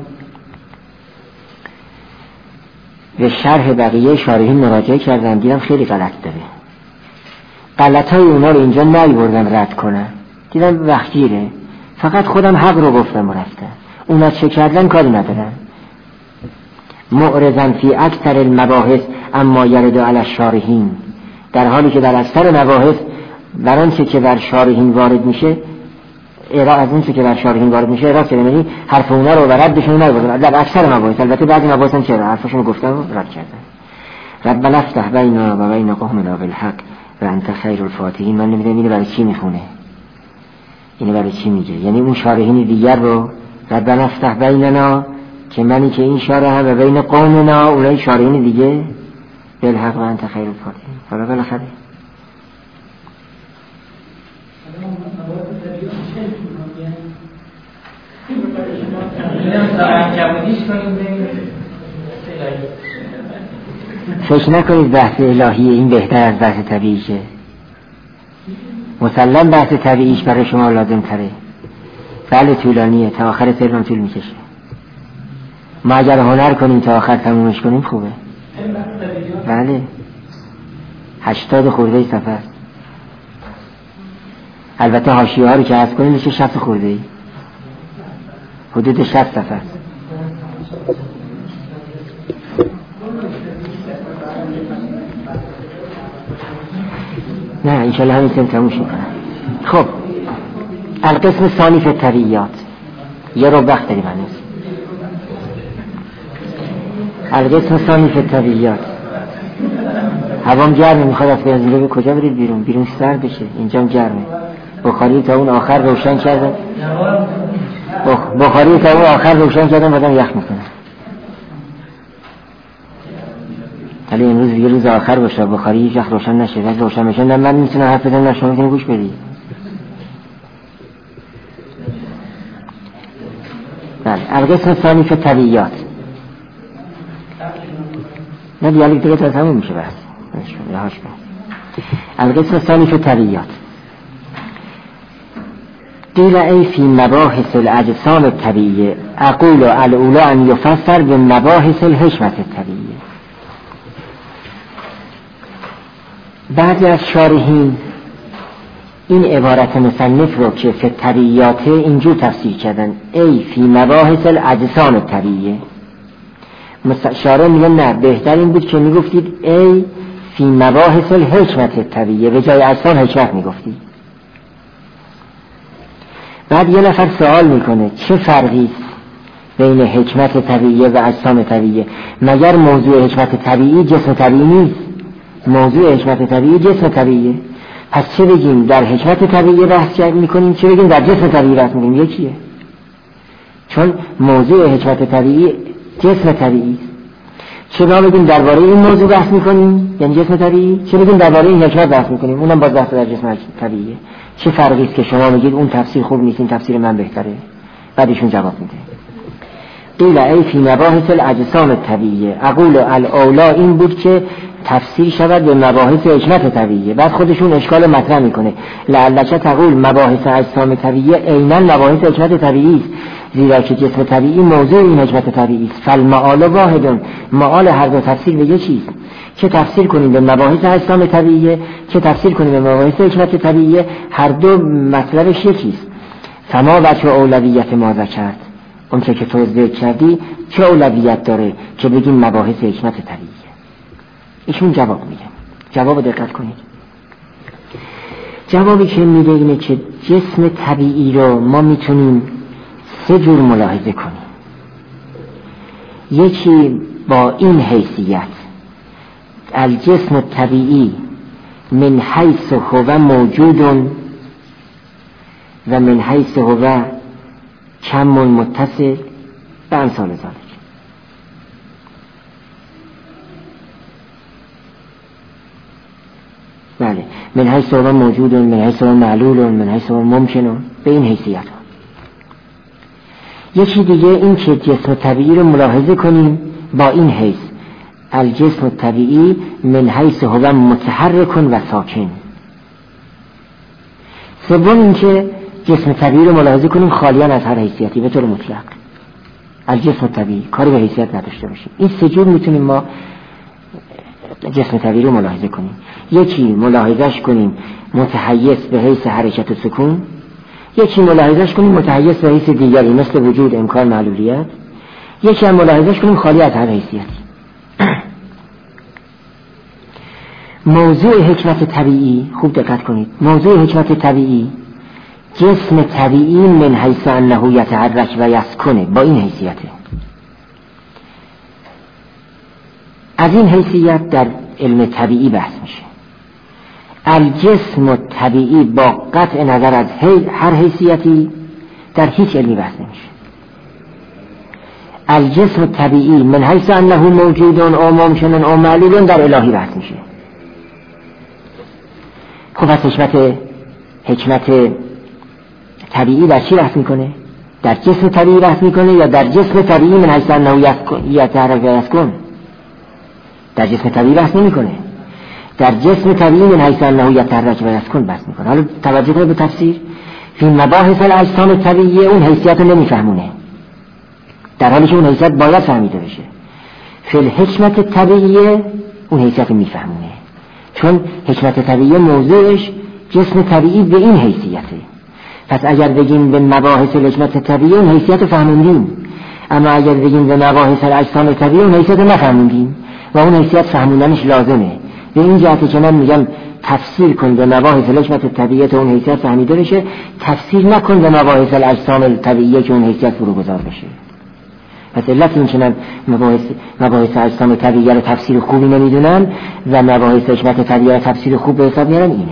به شرح بقیه شارحین مراجعه کردم، دیدم خیلی غلط داره. غلطای اونا رو اینجا نیاوردم رد کنم، دیدم وقتگیره، فقط خودم حق رو گفتم و رفتم. اونا چه کردن کاری ندارم. معرضاً فی اکثر المباحث اما یرد علی الشارحین، در حالی که در اکثر مباحث بر آنچه که بر شارحین وارد میشه ارائه، از اون چه که بر شارحین وارد میشه ارائه کردم، یعنی حرف اونا رو و ردشون نبردم. در اکثر مباحث، البته بعضی مباحث هم چرا حرفشون رو گفتم و رد کردم. ربنا افتح بیننا و بین قومنا بالحق و انت خیر الفاتحین. من نمیدونم اینو برای چی میخونه، اینو برای چی میگه. یعنی اون شارحین دیگر رو ربنا افتح بیننا که منی که این شارح هم و بین قومنا اونای شارحین دیگه بالحق و انت خیر الفاتحین. حالا بالاخره فکر نکنید بحث الهی این بهتر از بحث طبیعیشه. مسلم بحث طبیعیش برای شما لازم تره. بله طولانیه، تا آخر ترم طول میکشه. ما اگر هنر کنیم تا آخر تمومش کنیم خوبه. بله هشتاد خورده صفحه، البته حاشیه ها رو که حذف کنیم میشه شصت خورده ای، حدود شصت صفحه. نه انشالله همین سن تموم شد. خب القسم ثانی فی الطبیعیات، یه رو وقت داریم هنوز. القسم ثانی فی الطبیعیات. هوام گرمه، میخواد از بنزینه به کجا برید؟ بیرون. بیرون سرد بشه، اینجام گرمه. بخاری تا اون آخر روشن کردم، بخاری تا اون آخر روشن کردم بعدم یخ میکنه. ولی امروز یه روز آخر باشه بخاری هیچ وقت روشن نشه. وقتی روشن بشه نه من میتونم حرف بزنم نه شما میتونید گوش بدید. بله القسم الثانی فی الطبیعیات. نه دیالکتیک دیگه تا تموم میشه بس. رهاش کن. القسم الثانی فی الطبیعیات. قیل ای فی مباحث الاجسام الطبیعیه اقول الاولی ان یفسر به مباحث الحکمت الطبیعیه. بعضی از شارحین این عبارت مصنف رو که فی الطبیعیات اینجور تفسیر کردن ای فی مباحث الاجسام الطبیعیه. شارح میگه نه بهتر این بود که میگفتید ای فی مباحث الحکمت الطبیعیه، به جای اجسام حکمت میگفتید. بعد یه نفر سوال میکنه چه فرقی است بین حکمت طبیعیه و اجسام طبیعیه؟ مگر موضوع حکمت طبیعی جسم طبیعی نیست؟ موضوع حکمت طبیعی جسم طبیعیه. پس چه بگیم در حکمت طبیعی بحث میکنیم چه بگیم در جسم طبیعی بحث میکنیم؟ یکیه، چون موضوع حکمت طبیعی جسم طبیعی. چه بگیم درباره این موضوع بحث میکنیم یعنی جسم طبیعی، چه بگیم درباره این حکمت بحث میکنیم اونم باز بحث در جسم طبیعیه. چه فرقی است که شما میگید اون تفسیر خوب نیست این تفسیر من بهتره؟ بعدشون جواب میده قیل ای فی مباحث الاجسام الطبیعیه اقول الاولی این بود که تفسیر شود به مباحث حکمت طبیعیه. بعد خودشون اشکال مطرح میکنه لعلک تقول مباحث اجسام طبیعیه عیناً مباحث حکمت طبیعی است، زیرا که جسم طبیعی موضوع این حکمت طبیعی است. فالمعال واحد، معال هر دو تفسیر به یک چیز، چه تفسیر کنیم به مباحث اجسام طبیعیه چه تفسیر کنیم به مباحث حکمت طبیعیه، هر دو مطلبش یکیست. فما وجه اولویت ما ذکر، اون که تو ذکر کردی چه اولویت داره که بگیم مباحث حکمت طبیعیه؟ ایشون جواب میده. جواب دقت کنید. جوابی که میده اینه که جسم طبیعی رو ما میتونیم سه جور ملاحظه کنیم. یکی با این حیثیت الجسم الطبیعی من حیث هو موجود و من حیث هو کم متصل و امثال ذلك. بله من حیث هو موجود من حیث هو معلول من حیث هو ممکن، به این حیثیت ها. یکی دیگه این که جسم طبیعی رو ملاحظه کنیم با این حیث الجسم الطبیعی من حیث هو متحرک و ساکن. سوم این که جسم طبیعی رو ملاحظه کنیم خالیاً از هر حیثیتی به طور مطلق، الجسم الطبیعی کاری به حیثیت نداشته باشیم. این سه جور میتونیم ما جسم طبیعی رو ملاحظه کنیم. یکی ملاحظهش کنیم متحیز به حیث حرکت و سکون، یکی ملاحظهش کنیم متحیز به حیث دیگری مثل وجود امکان معلولیت، یکی هم ملاحظهش کنیم خالی از هر حیثیتی. موضوع حکمت طبیعی، خوب دقت کنید، موضوع حکمت طبیعی جسم طبیعی من حیث انه یتحرک و یسکنه، با این حیثیته. از این حیثیت در علم طبیعی بحث میشه. الجسم طبیعی با قطع نظر از هر حیثیتی در هیچ علمی بحث نمیشه. الجسم طبیعی من حیث انه موجود او ممکن او معلول در الهی بحث میشه. خب از حکمت حکمت طبیعی در چی بحث میکنه؟ در جسم طبیعی بحث میکنه یا در جسم طبیعی من حیث انه یتحرک و یسکن؟ در جسم طبیعی بحث نمیکنه، در جسم طبیعی من حیث انه یتحرک و یسکن بحث میکنه. حالا توجه کنید به تفسیر. فی مباحث الاجسام طبیعی اون حیثیت رو نمیفهمونه، در حالی که اون حیثیت باید فهمیده بشه. فی الحکمت طبیعی اون حیثیت رو میفهمونه، چون حکمت طبیعی موضوعش جسم طبیعی به این حیثیته. پس اگر بگیم به مباحث الحکمت طبیعی اون حیثیت رو فهموندیم، اما اگر بگیم به مباحث الاجسام طبیعی اون حیثیت رو نفهموندیم و اون حیثیت فهموندنش لازمه. به این جهت که من میگم تفسیر کن به مباحث الحکمت طبیعی اون حیثیت فهمیده بشه، تفسیر نکن به مباحث الاجسام طبیعی که اون حیثیت فروگذار بشه. پس علت این که من مباحث مباحث اجسام طبیعی رو تفسیر خوبی نمیدونم و مباحث حکمت طبیعی رو تفسیر خوب به حساب میارم اینه.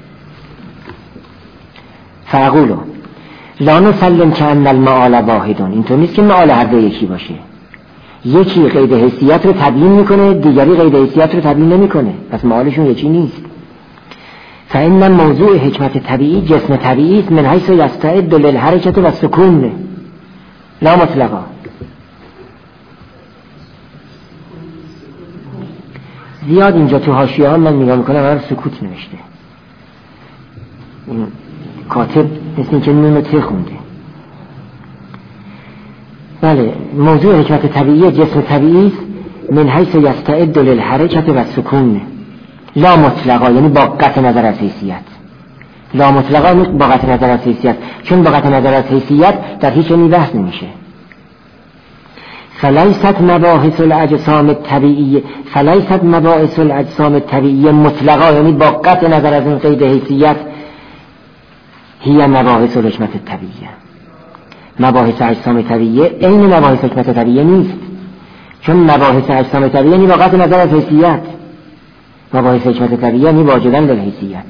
فاقولو لا نسلم که ان المعال واحدون، اینطور نیست که معال هر دو یکی باشه. یکی قید حیثیت رو تبیین میکنه، دیگری قید حیثیت رو تبیین نمیکنه، پس معالشون یکی نیست. فإن موضوع حکمت طبیعی جسم طبیعی است من حیث یستعد للحرکت و سکون لا مطلقا. زیاد اینجا تو حاشیه ها من نگاه میکنم هر سکوت نوشته، این کاتب مثل این که نون ته خونده. بله، موضوع حکمت طبیعی جسم طبیعی است من حیث یستعد للحرکت و سکون لا مطلقا، یعنی با قطع نظر از حیثیت. لا مطلقا نیست با قطع نظر از حیثیت، چون با قطع نظر از حیثیت در هیچ چیزی بحث نمیشه. فلیست مباحث الاجسام الطبیعیه فلیست مباحث الاجسام الطبیعیه مطلقا، یعنی با قطع نظر از این قید حیثیت هی مباحث الحکمت الطبیعیه. مباحث اجسام طبیعیه عین مباحث حکمت طبیعیه نیست، چون مباحث اجسام طبیعیه یعنی با قطع نظر از حیثیت، مباحث حکمت طبیعیه یعنی واجداً به حیثیت.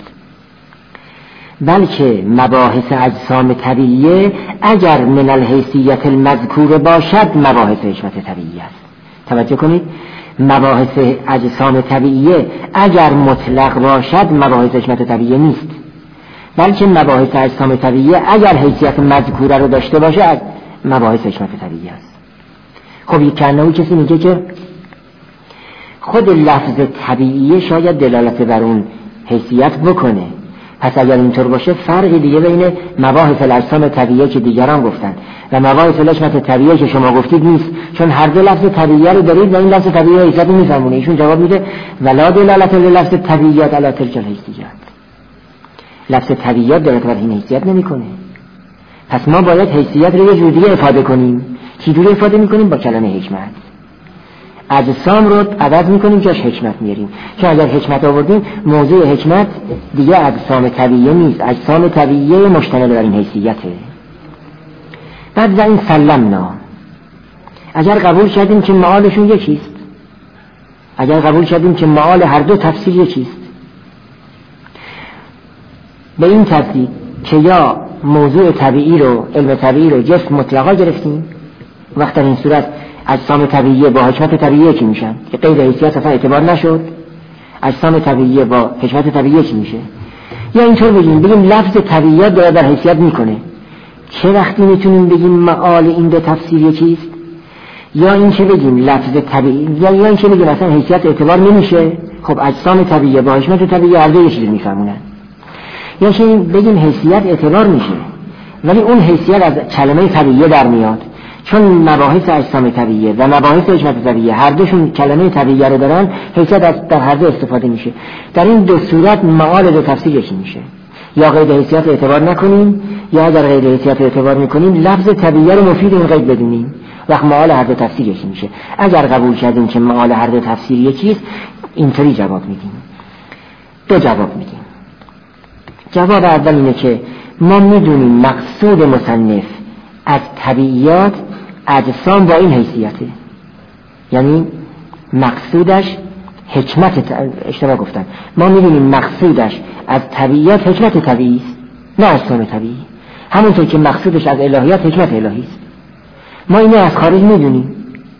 بلکه مباحث اجسام طبیعیه اگر من الحیثیت المذکور باشد مباحث حکمت طبیعیه است. توجه کنید، مباحث اجسام طبیعیه اگر مطلق باشد مباحث حکمت طبیعیه نیست، بلکه مباحث اجسام طبیعیه اگر حیثیت مذکوره رو داشته باشد مباحث حکمت طبیعیه است. خب یک کنه کسی میگه که خود لفظ طبیعیه شاید دلالت بر اون حیثیت بکنه، پس اگر اینطور باشه فرقی دیگه بین مباحث الاجسام طبیعیه که دیگران گفتن و مباحث الحکمت طبیعیه که شما گفتید نیست، چون هر دو لفظ طبیعیه رو دارید و این لفظ طبیعیه حیثیت رو میفهمونه. ایشون جواب میده ولا دلالت للفظ طبیعیت علی تلک الحیثیت، لفظ طبیعیت دلالت بر این حیثیت نمیکنه. پس ما باید حیثیت رو یه جور دیگه افاده کنیم. چجوری افاده میکنیم؟ با کلمه حکمت. اجسام رو عوض میکنیم جاش حکمت میاریم، چون اگر حکمت آوردیم موضوع حکمت دیگه اجسام طبیعیه نیست، اجسام طبیعیه مشتمل بر این حیثیته. بعد و این سلمنا، اگر قبول کردیم که معالشون یکیست، اگر قبول کردیم که معال هر دو تفسیر یکیست، به این ترتیب که یا موضوع طبیعی رو، علم طبیعی رو جسم مطلقا گرفتیم، وقت در این صورت اجسام طبیعیه با حکمت طبیعیه چی میشن که قید حیثیت اصلا اعتبار نشد، اجسام طبیعیه با حکمت طبیعیه چی میشه. یا اینطور بگیم بگیم لفظ طبیعیت داره در حیثیت میکنه، چه وقتی میتونیم بگیم معال این دو تفسیر یکیست؟ یا این که بگیم لفظ طبیعی یا یا این که بگیم اصلا حیثیت اعتبار نمیشه، خب اجسام طبیعیه با حکمت طبیعیه هر دو یه چیزی میفهمونن. یا که بگیم حیثیت اعتبار میشه ولی اون حیثیت از کلمه طبیعیه در میاد، چون مباحث اجسام طبیعیه و مباحث حکمت طبیعیه هر دوشون کلمه طبیعیه رو دارن، حیثیت در هر دو استفاده میشه. در این دو صورت معال دو تفسیر یکی میشه، یا قید حیثیت اعتبار نکنیم یا اگر قید حیثیت اعتبار میکنیم لفظ طبیعیه رو مفید این قید بدونیم، وقت معال هر دو تفسیر یکی میشه. اگر قبول کردیم که معال هر دو تفسیر یکیست اینطوری جواب میدیم. دو جواب میدیم. جواب اول اینه که ما میدونیم مقصود مصنف از طبیعیات اجسام با این حیثیته، یعنی مقصودش حکمت، اشتباه گفتن، ما میدونیم مقصودش از طبیعیات حکمت طبیعی است نه اجسام طبیعی، همونطور که مقصودش از الهیات حکمت الهی است. ما اینو از خارج میدونیم.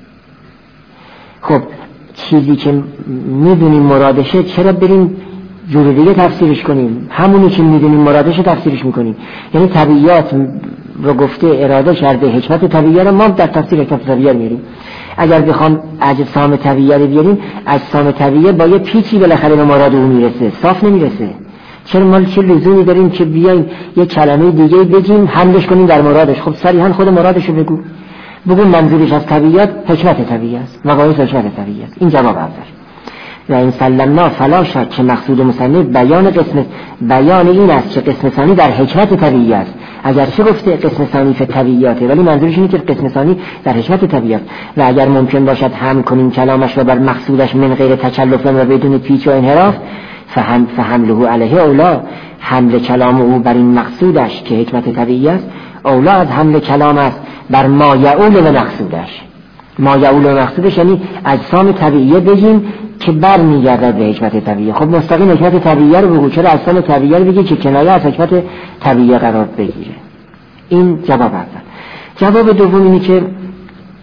خب چیزی که میدونیم مرادشه چرا بریم جور دیگه تفسیرش کنیم؟ همونی که میدونیم مرادشه تفسیرش میکنیم. یعنی طبیعیات رو گفته اراده کرده حکمت طبیعیه رو ما در تفسیر حکمت طبیعیه میاریم. اگر بخوام اجسام طبیعیه رو بیاریم، اجسام طبیعیه با یه پیچی بالاخره به مراد اون میرسه، صاف نمیرسه. چرا ما چه لزومی داریم که بیایم یه کلمه دیگه بگیم حملش کنیم در مرادش؟ خب صریحا خود مرادش رو بگو، بگو منظورش از طبیعیات حکمت طبیعیه است، مباحث حکمت طبیعیه است. این جواب اول. و این سلمنا فلا شک که مقصود مصنف بیان قسم بیان این است که قسم ثانی در حکمت طبیعی است. اگر چه گفته قسم ثانی فی طبیعیاته ولی منظورش اینه که قسم ثانی در حکمت طبیعت، و اگر ممکن باشد هم کنیم کلامش را بر مقصودش من غیر تکلف و بدون پیچ و انحراف، فهم فحمله علیه اولا، حمل کلام او بر این مقصودش که حکمت طبیعی است اولا از حمل کلام است بر ما یعول و مقصودش. ما یعول و مقصودش یعنی اجسام طبیعیه بگیم که بر میگردد به حکمت طبیعیه. خب مستقیم حکمت طبیعیه رو بگو، چرا اجسام طبیعیه رو بگی که کنایه از حکمت طبیعیه قرار بگیره؟ این جواب اول. جواب دوم اینه که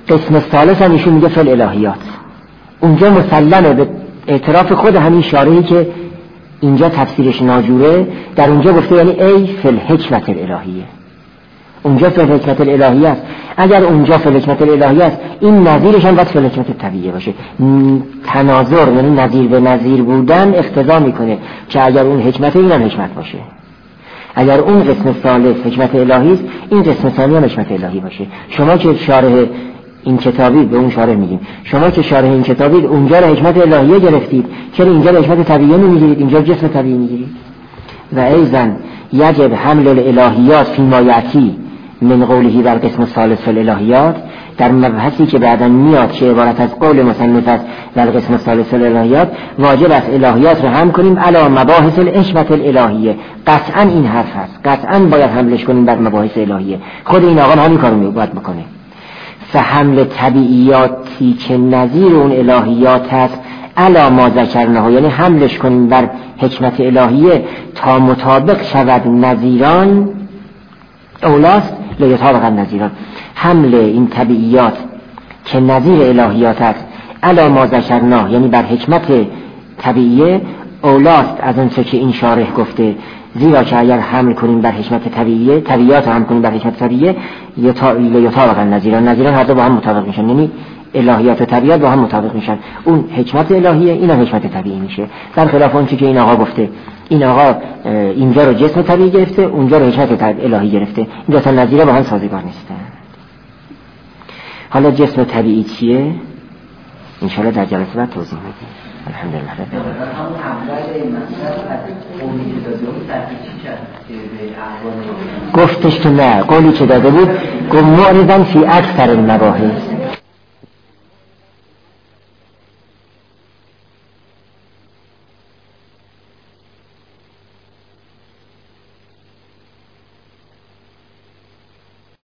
قسم ثالث هم ایشون میگه فی الالهیات. اونجا مسلمه به اعتراف خود همین شارحی که اینجا تفسیرش ناجوره، در اونجا گفته یعنی ای فی الحکمت الالهیه. اونجا فی الحکمت الالهیه است. اگر اونجا فی الحکمت الالهیه است، این نظیرش هم باید فی الحکمت طبیعیه باشه. تناظر یعنی نظیر به نظیر بودن اقتضا میکنه که اگر اون حکمت این هم حکمت باشه. اگر اون قسم ثالث حکمت الهی است، این قسم ثانی هم حکمت الهی باشه. شما که شارح این کتابی به اون شارح میگیم، شما که شارح این کتابی اونجا رو حکمت الهیه گرفتید، چرا اینجا رو حکمت طبیعیه نمیگیرید؟ اینجا جسم طبیعی میگیرید. و ایضا یجب حمل الالهیات فی ما یاتی من قوله بر قسم ثالث فی الالهیات، در مبحثی که بعدا میاد که عبارت از قول مصنف است در قسم ثالث فی الالهیات، واجب است الهیات رو هم کنیم علی مباحث الحکمت الالهیه. قطعا این حرف هست، قطعا باید حملش کنیم بر مباحث الهیه. خود این آقا همین کارو باید بکنه. فحمل طبیعیاتی که نظیر اون الهیات هست علا ما ذکرناه، یعنی حملش کنیم بر حکمت الهیه تا مطابق شود نظیران اولاست لیطابق نظیران. حمل این طبیعیات که نظیر الهیات هست علا ما ذکرناه یعنی بر حکمت طبیعیه اولاست از اون چه که این شارح گفته، زیرا که اگر حمل کنیم بر حکمت طبیعیه، طبیعیات هم کنیم بر حکمت طبیعیه، یطابق نظیران، نظیران هر دو با هم مطابق میشن، یعنی الهیات و طبیعت با هم مطابق میشن. اون حکمت الهیه، این هم حکمت طبیعی میشه، در خلاف اون چی که این آقا گفته. این آقا اینجا رو جسم طبیعی گرفته، اونجا رو حکمت الهی گرفته، اینجا تا نظیره با هم سازگار نیستن. حالا جسم طبیعی چیه؟ انشاءالله در جلسه بعد توضیح میدیم. الحمدلله رب العالمین. گفتش که نه، قولی که داده بود گفت معرضاً فی اکثر المباحث،